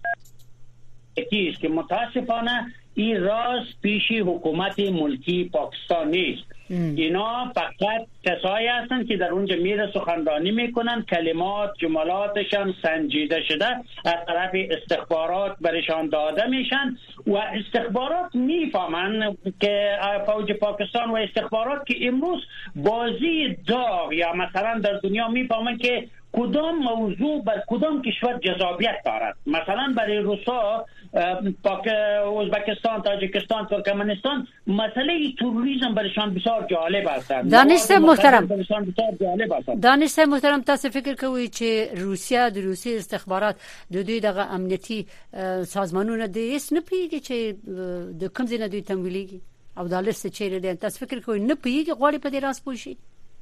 کیست که متاسفانه این راز پیش حکومت ملکی پاکستان نیست. اینا فقط کسایی هستند که در اونجا میره سخنرانی میکنن، کلمات جملاتشان سنجیده شده از طرف استخبارات برشان داده میشن و استخبارات میفهمن که فوج پاکستان و استخبارات که امروز بازی داغ یا مثلا در دنیا میفهمن که کدام موضوع بر کدام کشور جذابیت دارد. مثلا برای روسا پاک ازبکستان، تاجیکستان، ترکمنستان مسئله تروریسم برشان بسیار جالب است. دانش محترم برشان بسیار جالب است. دانش محترم تاسو فکر کوئ چې روسیا د روسي استخبارات د دوی دغه امنیتي سازمانونه د هیڅ نه پیږي چې د کوم ځای نه دوی تمویلېږي او د لسته چیرې دي؟ تاسو فکر کوئ نه پیږي غواړي په دې راز پوه شي؟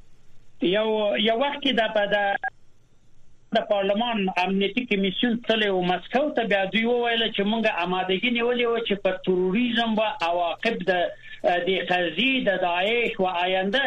یو یو وخت کې د د پارلمان امنیتي کمیسیون تل او مسکو ته بیا دوی وویل چې مونږه آمادګي نیولې و چې په تروریسم او عواقب د د قضیې د داعش و آینده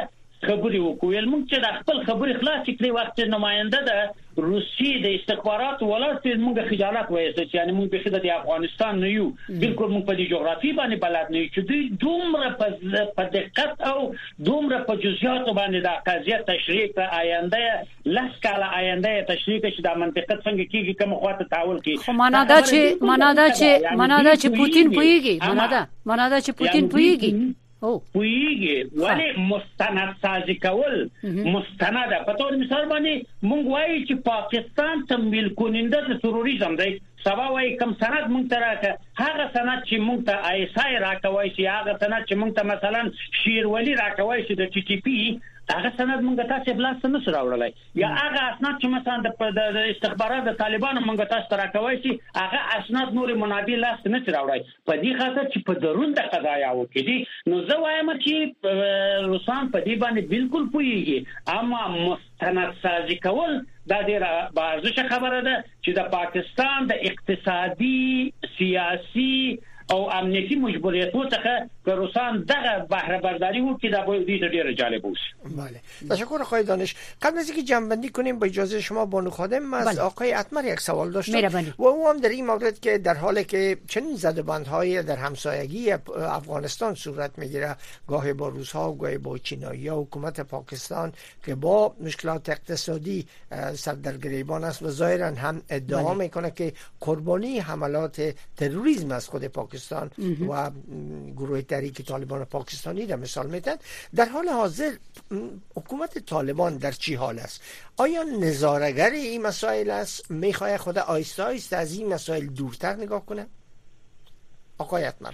خبري وکول موږ چې د خپل خبري خلاص کړي وخت نماینده د روسي د استخبارات ولایت موږ خجالت وایي چې یعنی موږ به د افغانستان نه یو بالکل موږ په دې جغرافي باندې بلد نه یو چې دوی دومره په دقت او دومره په جزئیات باندې د قضیه تشریح په آینده لس کاله آینده تشریح چې د منطقه څنګه کیږي کوم خواته تعامل کوي خو معنا دا چې معنا دا چې معنا دا چې پوتین پويږي معنا دا معنا دا چې پوتین پويږي او پویږي ولی مستند سازي کول مستند په تور مثال باندې مونږ وایي چې پاکستان تمویل کوننده د تروریزم دی سبا وایي کوم سند مونږ ته راکړه هغه سند چې مونږ ته آی اس آی راکوي چې هغه سند چې مونږ ته مثلا شیرولی راکوي چې د ټي ټي پی هغه سند مونږ ته څه بلاس نه سره وړلای یا هغه اسناد چې مثلا د استخبارات د طالبانو مونږ ته سره راکوي چې هغه اسناد نور منابع لاس نه سره وړای په دې خاطر چې په درون د قضایا وکړي نو زه وایم چې روسان په دې باندې بالکل پوهیږي اما مستند سازي کول دا ډیره بارزه خبره ده چې د پاکستان د اقتصادي سیاسي او امنیتي مجبوریتو څخه که روسان دغه بهره برداری وکړي دا به دې ډیره جالب وي. بله تشکر آقای دانش. قبل از اینکه جنبندی کنیم با اجازه شما بانو خادم از بله. آقای اتمر یک سوال داشتم و او هم در این مورد که در حالی که چنین زدبندهای در همسایگی افغانستان صورت میگیره گاهی با روس‌ها و گاهی با چینایی‌ها حکومت پاکستان که با مشکلات اقتصادی سر در گریبان است و ظاهرا هم ادعا بله. میکنه که قربانی حملات تروریسم از خود پاکستان و گروه تحریک طالبان پاکستانی را مثال میتن. در حال حاضر حکومت طالبان در چی حال است؟ آیا نظاره‌گر این مسائل است؟ میخواد خود آیسته آیسته از این مسائل دورتر نگاه کنه؟ آقای اتمر.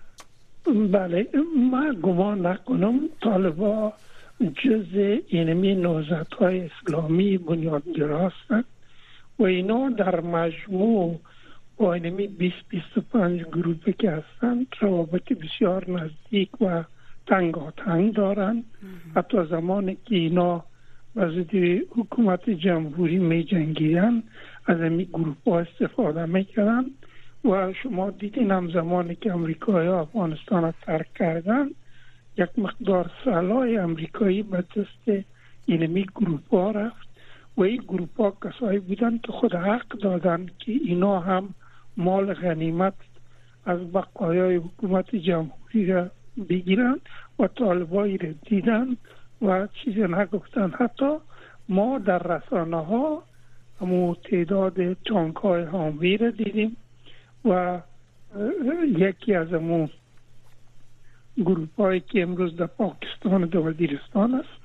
بله من گمان نکنم طالبان جز اینمی نهضت‌های اسلامی بنیادگرا هستند و اینا در مجموع با اینمی بیست بیست و پنج گروهی که هستند روابط بسیار نزدیک و تنگاتنگ دارند. حتی زمانی که اینا وزید حکومت جمهوری می جنگیدن از این گروه ها استفاده می کردن و شما دیدین هم زمانی که امریکایی ها افغانستان را ترک کردن یک مقدار سلاح امریکایی به دست اینمی گروه ها رفت و این گروه ها کسایی بودن که خود حق دادن که اینا هم مال غنیمت از بقایای حکومت جمهوری را بگیرن و طالبایی را دیدن و چیزی نگفتن. حتی ما در رسانه ها همون تعداد تانک های هاموی را دیدیم و یکی از همون گروه هایی که امروز در پاکستان و وزیرستان است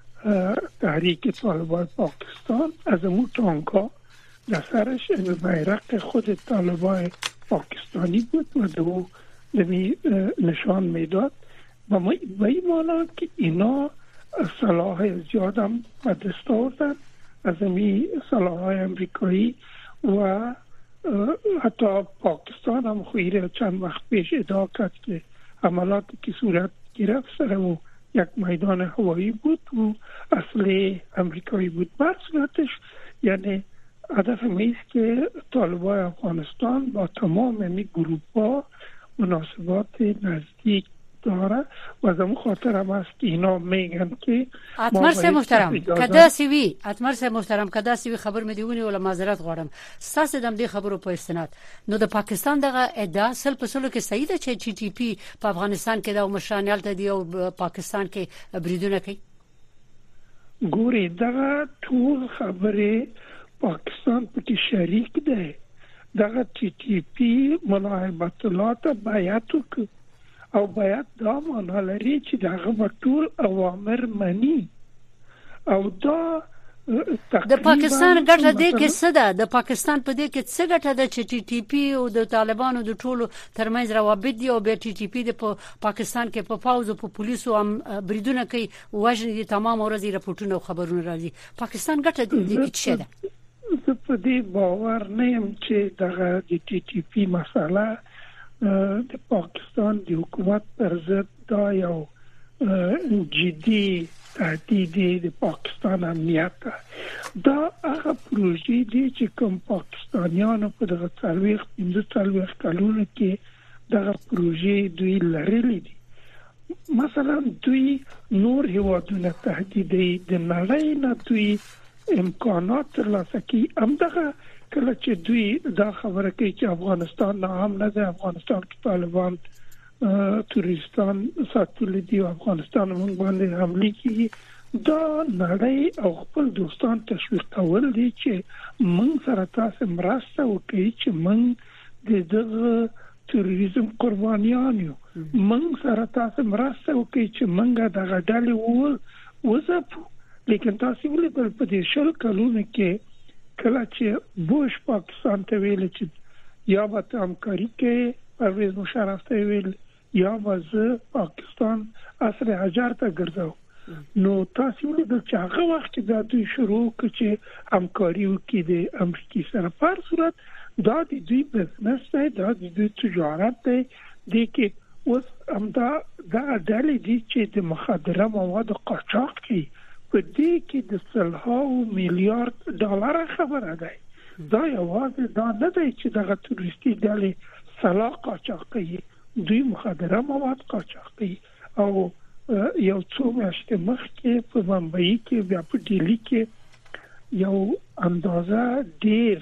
تحریک طالبان پاکستان از همون تانک ها در سرش بیرق خود طالبان پاکستانی بود و دو دمی نشان میداد و ما به این مانا که اینا سلاح زیاد هم به دست آوردن از امی سلاح های امریکایی و حتی پاکستان هم خویره چند وقت پیش ادعا کرد که حملاتی که صورت گرفت سر و یک میدان هوایی بود و اصل امریکایی بود. بر صورتش یعنی هدف میست که طالبان افغانستان با تمام امی گروه ها مناسبات نزدیک داره و از اون خاطر هم هست که اینا میگن که اتمر سه محترم کدا سی وی اتمر سه محترم کدا سی وی خبر مدیونی ولا معذرت غواړم ساس دم دی خبرو په استناد نو د پاکستان دغه ادعا سل په سلو کې صحیح ده چې ټي ټي پی په افغانستان کې د مشانیال ته دی او پاکستان کې بریدونه کوي ګوري دغه ټول خبره پاکستان پکې شریک ده. دغه ټي ټي پی ملاحظات لات باید وکړي او باید دا معنا لري چې دغه ټول اوامر مني او دا د پاکستان ګټه دې کې څه ده؟ د پاکستان په دې کې څه ګټه ده چې ټي ټي پی او د طالبانو د ټولو ترمنځ روابط دي او به ټي ټي پی د پاکستان کې په پاوز او په پولیسو هم بریدونه کوي وژنې دي تمام ورځې راپورټونه او خبرونه راځي. پاکستان ګټه دې کې څه ده؟ زه په دې باور نه یم چې دغه د ټي ټي پی مسله د پاکستان د حکومت پر ضد دا یو جدي تهدید د پاکستان امنیت دا هغه پروژې دي چې کوم پاکستانیانو په دغه څلوېښت پنځه څلوېښت کلونو کې دغه پروژې دوی لرلې دي. مثلا دوی نور هیوادونه تهدیدي د نړۍ نه دوی امکانات ترلاسه کوي. همدغه کله چې دوی دا خبره کوي چې افغانستان نه هم نه ده، افغانستان کې طالبان توریستان ساتل دي او افغانستان موږ باندې حمله کوي، دا نړۍ او خپل دوستان تشویق کول دي چې موږ سره تاسو مرسته وکړي چې موږ د دغه تروریزم قربانیان یو، موږ سره تاسو مرسته وکړي چې موږ دغه ډلې وول وځو. لیکن تاسو ولې په دې شل کلونو کې کله چې بوش پاکستان ته ویل چې یا به همکاري کوي، پرویز مشرف ته ویل یا به پاکستان اصل حجر ته ګرځاو، نو تاسو ولې چې هغه وخت دا دوی شروع کړ چې همکاري وکړي د امریکای سره، په صورت دا د دوی بزنس دی، دا د دوی تجارت دی، د کې اوس همدا دا ډلې دي چې د مخدره موادو قاچاق کوي، په دې کې د سلهاو میلیارډ ډالر خبره ده. دا یوازې دا نه دی چې دغه تورستي ډلې سلا قاچاق کوي، دوی مخدره مواد قاچاق کوي. او یو څو میاشتې مخکې په بمبئی کې بیا په ډیلی کې یو اندازه ډیر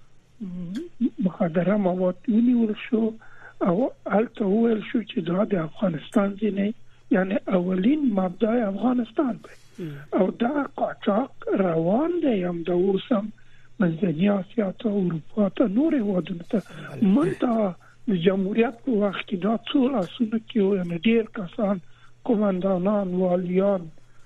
مخدره مواد ونیول شو او هلته وویل شو چې دا د افغانستان دی نه، یعنی اولین مبدأ افغانستان دی او دا قاچاق روان دی هم د اوسم منځنۍ اسیا ته، اروپا ته، نور هیوادونو ته. من ته د جمهوریت په وخت کې دا څو لاسونه کې یعنی ډیر کسان، قومندانان، والیان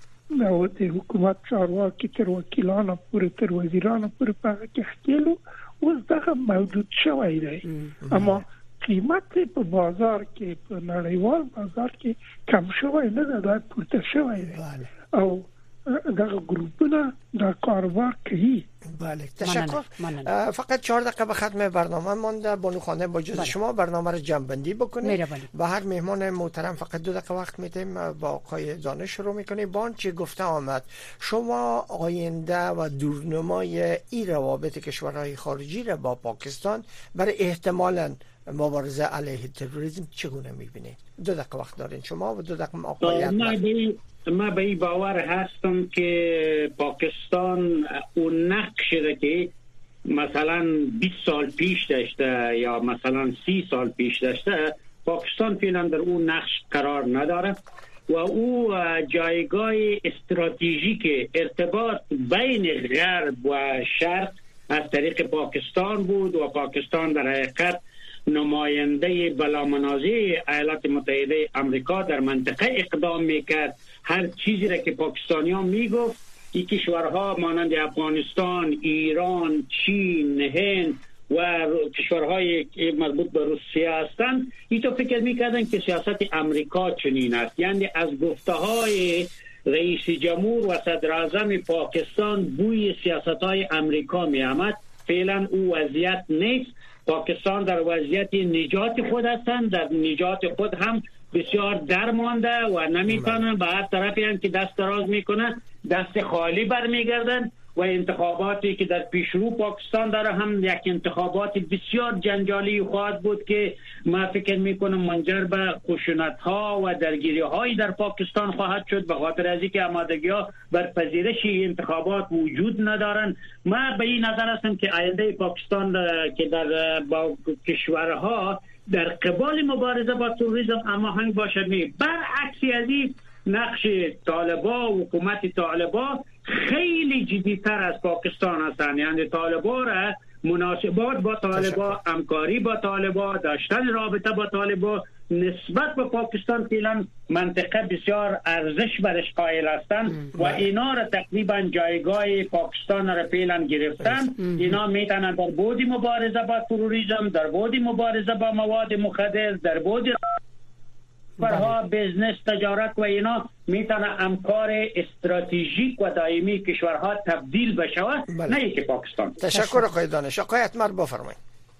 او د حکومت چارواکي تر وکیلانو پورې تر وزیرانو پورې په هغه کې ختیلو، اوس دغه موجود شوی دی. اما قیمت په بازار کې په نړیوال بازار کې کم شوی نه ده، دا پورته شوی دی او دغه گروپونه در کاروبار کوي. بله تشکر. فقط چهار دقیقه به ختم برنامه مونده. بانو خانم با اجازه شما برنامه رو جمع‌بندی بکنید. با هر مهمان محترم فقط دو دقیقه وقت میدیم. با آقای دانش شروع میکنیم. بان چه گفته آمد شما آینده و دورنمای این روابط کشورهای خارجی را با پاکستان برای احتمالاً مبارزه علیه تروریسم چگونه میبینید؟ دو دقیقه وقت دارین شما و دو دقیقه آقای ما به این باور هستم که پاکستان اون نقش که مثلا بیست سال پیش داشته یا مثلا سی سال پیش داشته، پاکستان فعلا در اون نقش قرار نداره و او جایگاه استراتژیک ارتباط بین غرب و شرق از طریق پاکستان بود و پاکستان در حقیقت نماینده بلامنازع ایالات متحده آمریکا در منطقه اقدام میکرد. هر چیزی را که پاکستانیان میگفت این کشورها مانند افغانستان، ایران، چین، هند و کشورهای مربوط به روسیه هستند، این تو فکر میکردن که سیاست آمریکا چنین است. یعنی از گفته های رئیس جمهور و صدر اعظم پاکستان بوی سیاست های آمریکا می آمد. فعلا او وضعیت نیست. پاکستان در وضعیت نجات خود هستند، در نجات خود هم بسیار درمانده و نمیتونن به هر طرفی هم که دست دراز میکنن دست خالی برمیگردن و انتخاباتی که در پیشرو پاکستان داره هم یک انتخابات بسیار جنجالی خواهد بود که ما فکر میکنم منجر به خشونت ها و درگیری هایی در پاکستان خواهد شد، به خاطر از اینکه آمادگی ها بر پذیرش انتخابات وجود ندارن. ما به این نظر هستم که آینده پاکستان که در با کشورها در قبال مبارزه با تروریسم هماهنگ باشد. می برعکس از این نقش طالبا و حکومت طالبا خیلی جدیتر از پاکستان هستند. یعنی طالبا را مناسبات با طالبا، همکاری با طالبا، داشتن رابطه با طالبا نسبت به پاکستان فعلا منطقه بسیار ارزش برش قائل هستند و اینا را تقریبا جایگاه پاکستان را فعلا گرفتن. اینا میتونن در بود مبارزه با تروریسم، در بود مبارزه با مواد مخدر، در بود برها بزنس، تجارت و اینا میتونه همکار استراتژیک و دائمی کشورها تبدیل بشه، نه اینکه پاکستان. تشکر آقای دانش. آقای اتمر بفرمایید.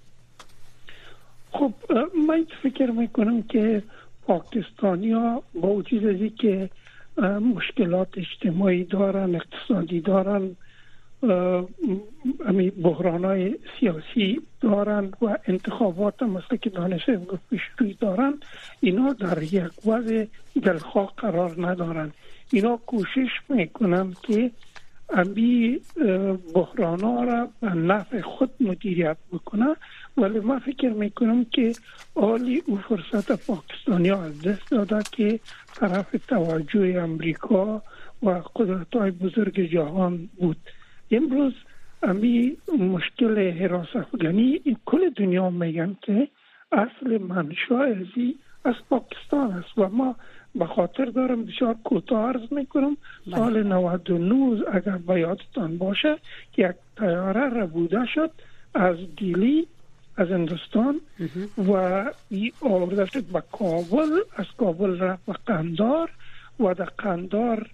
خب من فکر میکنم که پاکستانی ها با وجود از اینکه مشکلات اجتماعی دارن، اقتصادی دارن، امی بحرانای سیاسی دارند و انتخابات مثل که دانشه پیش روی دارند، اینا در یک وضع دلخواه قرار ندارند. اینا کوشش میکنند که امی بحرانا را به نفع خود مدیریت بکنه، ولی من فکر میکنم که عالی او فرصت پاکستانی ها از دست داده که طرف توجه امریکا و قدرت‌های بزرگ جهان بود. امروز امی مشکل حراس افغانی کل دنیا میگن که اصل منشأ ازی از پاکستان است و ما به خاطر دارم بسیار کوتاه عرض میکنم سال نود و نه اگر به یادتان باشه که یک طیاره ربوده شد از دیلی از هندوستان و ای آورده شد به کابل، از کابل رفت به قندار و در قندار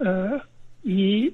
ای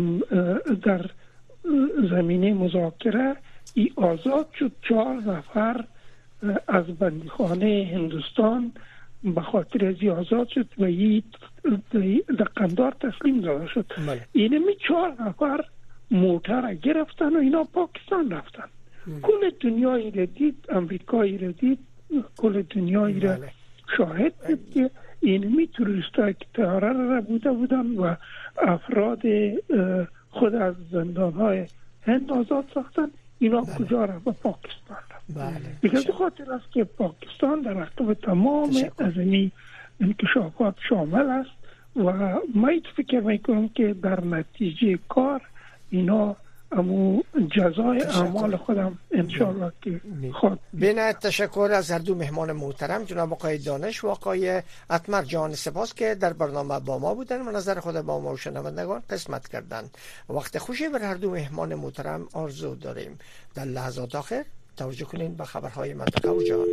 در زمینه مذاکره ای آزاد شد. چهار نفر از بندیخانه هندوستان به خاطر ازی آزاد شد و ای در قندار تسلیم داده شد. این می چهار نفر موتر گرفتن و اینا پاکستان رفتن. کل دنیایی را دید، امریکایی را دید، کل دنیایی را شاهد بود که اینمی تروریست های که طیاره را بوده بودن و افراد خود از زندان های هند آزاد ساختن. اینا بله. کجا رفت؟ به پاکستان رفت. بله. به خاطر است که پاکستان در عقب تمام از این انکشافات شامل است و من فکر میکنم که در نتیجه کار اینا امو جزای اعمال خودم انشاءالله که خود بینه. تشکر از هر دو مهمان محترم، جناب آقای دانش و آقای اتمر جان. سپاس که در برنامه با ما بودن و نظر خود با ما و شنوندگان قسمت کردن. وقت خوشی بر هر دو مهمان محترم آرزو داریم. در لحظات آخر توجه کنین به خبرهای منطقه و جهان.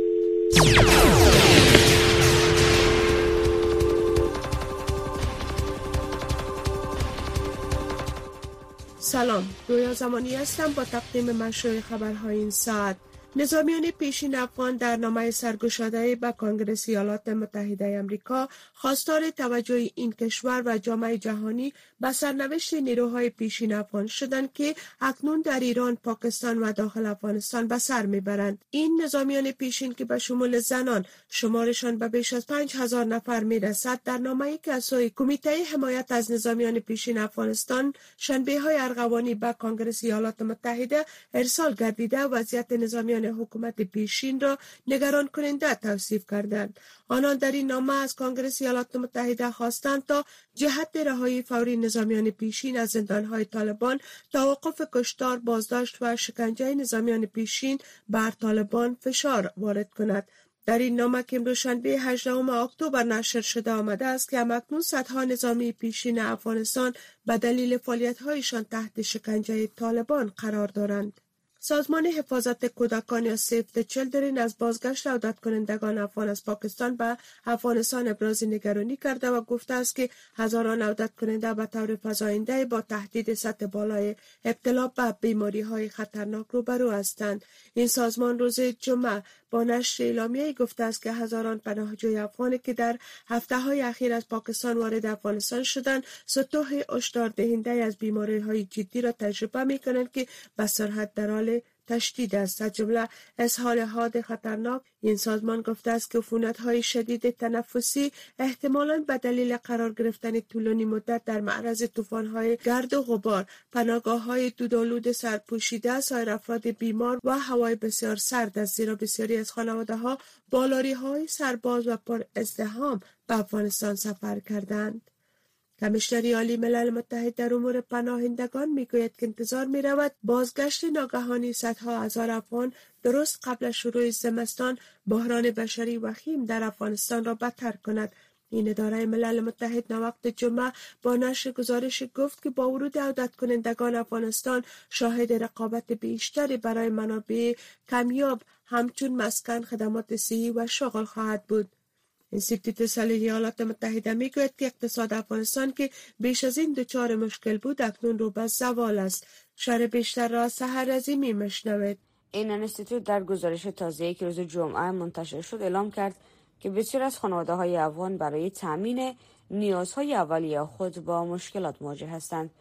سلام، دویا زمانی هستم با تقدیم مشروع خبرهای این ساعت. نظامیان پیشین افغان در نامه سرگشاده به کنگره ایالات متحده آمریکا خواستار توجه این کشور و جامعه جهانی به سرنوشت نیروهای پیشین افغان شدند که اکنون در ایران، پاکستان و داخل افغانستان به سر میبرند. این نظامیان پیشین که به شمول زنان شمارشان به بیش از پنج هزار نفر میرسد، در نامه‌ای که از سوی کمیته حمایت از نظامیان پیشین افغانستان شنبه های ارغوانی به کنگره ایالات متحده ارسال گردیده وضعیت نظامیان حکومت پیشین را نگران کننده توصیف کردند. آنان در این نامه از کنگره ایالات متحده خواستند تا جهت رهایی فوری نظامیان پیشین از زندانهای طالبان، توقف کشتار، بازداشت و شکنجه نظامیان پیشین بر طالبان فشار وارد کند. در این نامه که امروز شنبه هجدهم اکتبر نشر شده آمده است که همکنون صدها نظامی پیشین افغانستان به دلیل فعالیت‌هایشان تحت شکنجه طالبان قرار دارند. سازمان حفاظت کودکان یا سیو د چیلدرن از بازگشت عودت کنندگان افغان از پاکستان به افغانستان ابراز نگرانی کرده و گفته است که هزاران عودت کننده به طور فزاینده با تهدید سطح بالای ابتلا به بیماری‌های خطرناک روبرو هستند. این سازمان روز جمعه با نشر اعلامیه‌ای گفته است که هزاران پناهجوی افغانی که در هفته‌های اخیر از پاکستان وارد افغانستان شدند، سطوح هشدار دهنده از بیماری‌های جدی را تجربه می‌کنند که به سرعت در حال تشدید است، از جمله اسهال حاد خطرناک. این سازمان گفته است که عفونت‌های شدید تنفسی احتمالاً به دلیل قرار گرفتن طولانی مدت در معرض طوفان‌های گرد و غبار، پناهگاه‌های دودآلود سرپوشیده، سایر افراد بیمار و هوای بسیار سرد است، زیرا بسیاری از خانواده‌ها با لاری‌های سرباز و پر ازدحام به افغانستان سفر کردند. کمیشنر عالی ملل متحد در امور پناهندگان میگوید که انتظار می‌رود بازگشت ناگهانی صدها هزار افغان درست قبل از شروع زمستان بحران بشری وخیم در افغانستان را بدتر کند. این اداره ملل متحد نوقت جمعه با نشر گزارش گفت که با ورود عودت کنندگان افغانستان شاهد رقابت بیشتری برای منابع کمیاب همچون مسکن، خدمات صحی و شغل خواهد بود. انستیتوت صحی ایالات متحده میگوید که اقتصاد افغانستان که بیش از این دچار مشکل بود اکنون رو به زوال است. شرح بیشتر را سحر عظیمی میشنوید. این انستیتوت در گزارش تازه‌ای که روز جمعه منتشر شد اعلام کرد که بسیار از خانواده‌های افغان برای تامین نیازهای اولیه خود با مشکلات مواجه هستند.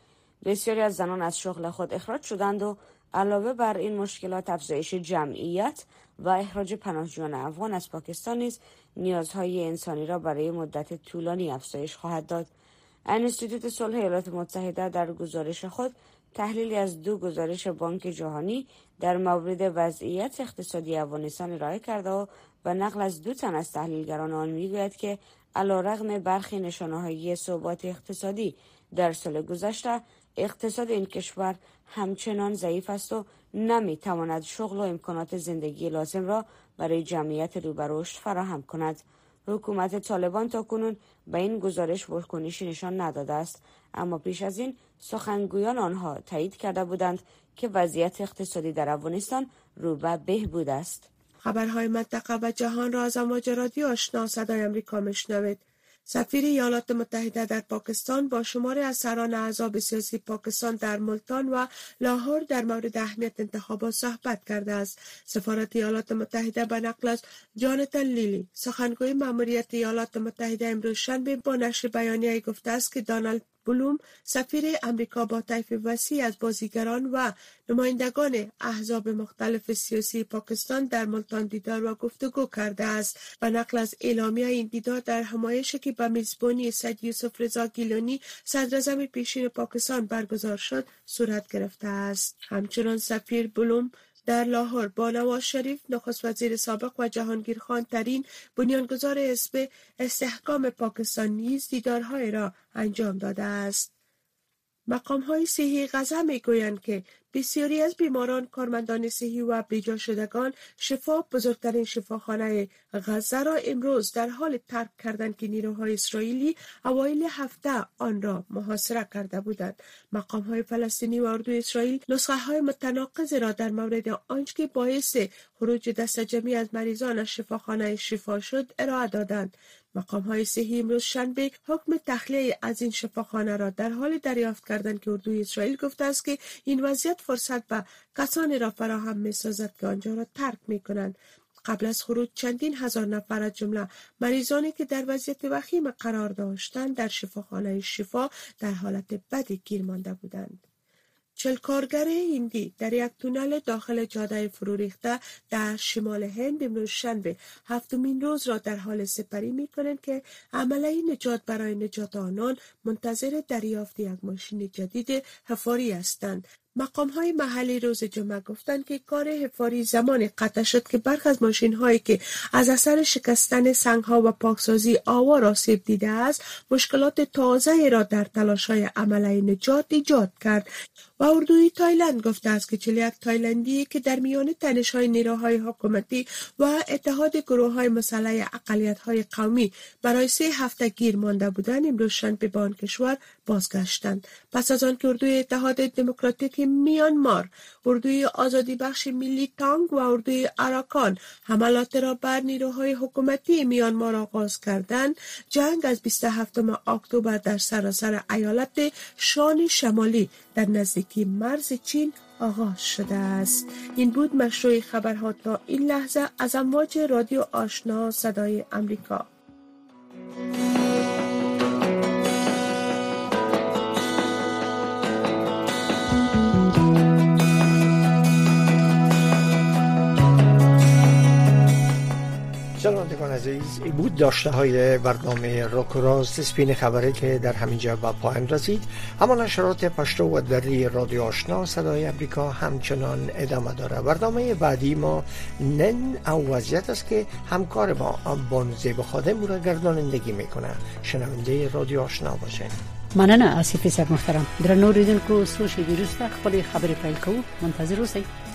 بسیاری از زنان از شغل خود اخراج شدند و علاوه بر این مشکلات افزایش جمعیت و اخراج پناهجویان افغان از پاکستان نیز نیازهای انسانی را برای مدت طولانی افزایش خواهد داد. انستیتوت صلح ایالات متحده در گزارش خود تحلیلی از دو گزارش بانک جهانی در مورد وضعیت اقتصادی افغانستان ارائه کرده و به نقل از دو تن از تحلیلگران آن میگوید که علیرغم برخی نشانه‌های ثبات اقتصادی در سال گذشته، اقتصاد این کشور همچنان ضعیف است و نمیتواند شغل و امکانات زندگی لازم را برای جمعیت رو به رشد فراهم کند. حکومت طالبان تاکنون به این گزارش واکنشی نشان نداده است، اما پیش از این سخنگویان آنها تایید کرده بودند که وضعیت اقتصادی در افغانستان رو به بهبود است. خبرهای منطقه و جهان را از امواج رادیو آشنا صدای آمریکا میشنوید. سفیر ایالات متحده در پاکستان با شماری از سران احزاب سیاسی پاکستان در ملتان و لاهور در مورد اهمیت انتخابات صحبت کرده است. سفارت ایالات متحده به نقل از جاناتان لیلی، سخنگوی ماموریت ایالات متحده، امروز شنبه با نشر بیانیه گفته است که دانالد بلوم سفیر امریکا با طیف وسیع از بازیگران و نمایندگان احزاب مختلف سیاسی پاکستان در ملتان دیدار و گفتگو کرده است. به نقل از اعلامیه، این دیدار در همایشی که به میزبانی سید یوسف رضا گیلانی صدراعظم پیشین پاکستان برگزار شد صورت گرفته است. همچنان سفیر بلوم در لاهور با نواز شریف، نخست وزیر سابق و جهانگیر خان ترین بنیانگذار حزب استحکام پاکستان نیز دیدارهای را انجام داده است. مقام‌های صحی غزه می‌گویند که بسیاری از بیماران، کارمندان صحی و بیجا شدگان شفا بزرگترین شفاخانه غزه را امروز در حال ترک کردند که نیروهای اسرائیلی اوایل هفته آن را محاصره کرده بودند. مقام‌های فلسطینی و اردوی اسرائیل نسخه‌های متناقض را در مورد آنچه که باعث خروج دست جمعی از مریضان از شفاخانه شفا شد ارائه دادند. مقام‌های صحی امروز شنبه حکم تخلیه از این شفاخانه را در حال دریافت کردند که اردوی اسرائیل گفته است که این وضعیت فرصت به کسانی را فراهم می‌سازد که آنجا را ترک می‌کنند. قبل از خروج چندین هزار نفر از جمله مریضانی که در وضعیت وخیم قرار داشتند در شفاخانه شفا در حالت بدی گیر مانده بودند. چهل کارگر هندی در یک تونل داخل جاده فرو ریخته در شمال هند امروز شنبه هفتمین روز را در حال سپری می‌کنند که عملیه نجات برای نجات آنان منتظر دریافت یک ماشین جدید حفاری هستند. مقام‌های محلی روز جمعه گفتند که کار حفاری زمانی قطع شد که برخی از ماشین‌هایی که از اثر شکستن سنگ‌ها و پاکسازی آوار آسیب دیده است، مشکلات تازه‌ای را در تلاش‌های عملیه نجات ایجاد کرد. و اردوی تایلند گفته است که چهل و یک تایلندی که در میان تنش‌های نیروهای حکومتی و اتحاد گروه‌های مسلح اقلیت‌های قومی برای سه هفته گیر مانده بودند، امروز شنبه به آن کشور بازگشتند. پس از آن که اردوی اتحاد دموکراتیک میانمار، اردوی آزادی بخش ملی تانگ و اردوی اراکان حملات را بر نیروهای حکومتی میانمار آغاز کردند، جنگ از بیست و هفتم اکتبر در سراسر ایالت شان شمالی در نزدیکی مرز چین آغاز شده است. این بود مشروع خبرها تا این لحظه از امواج رادیو آشنا صدای امریکا. شنوندگان عزیز، این بود داشته های برنامه روک و راست سپین خبری که در همینجا با پایان رسید. اما نشرات پشتو و دری رادیو آشنا صدای امریکا همچنان ادامه داره. برنامه بعدی ما نن او وضعیت است که همکار ما بانوزه بخادم را گردانندگی میکنه. شنونده رادیو آشنا باشین. مننه آصف صاحب محترم. درنو ریدونکو سوشي ویروس ته خپل خبرې پیل کوو. منتظر اوسئ.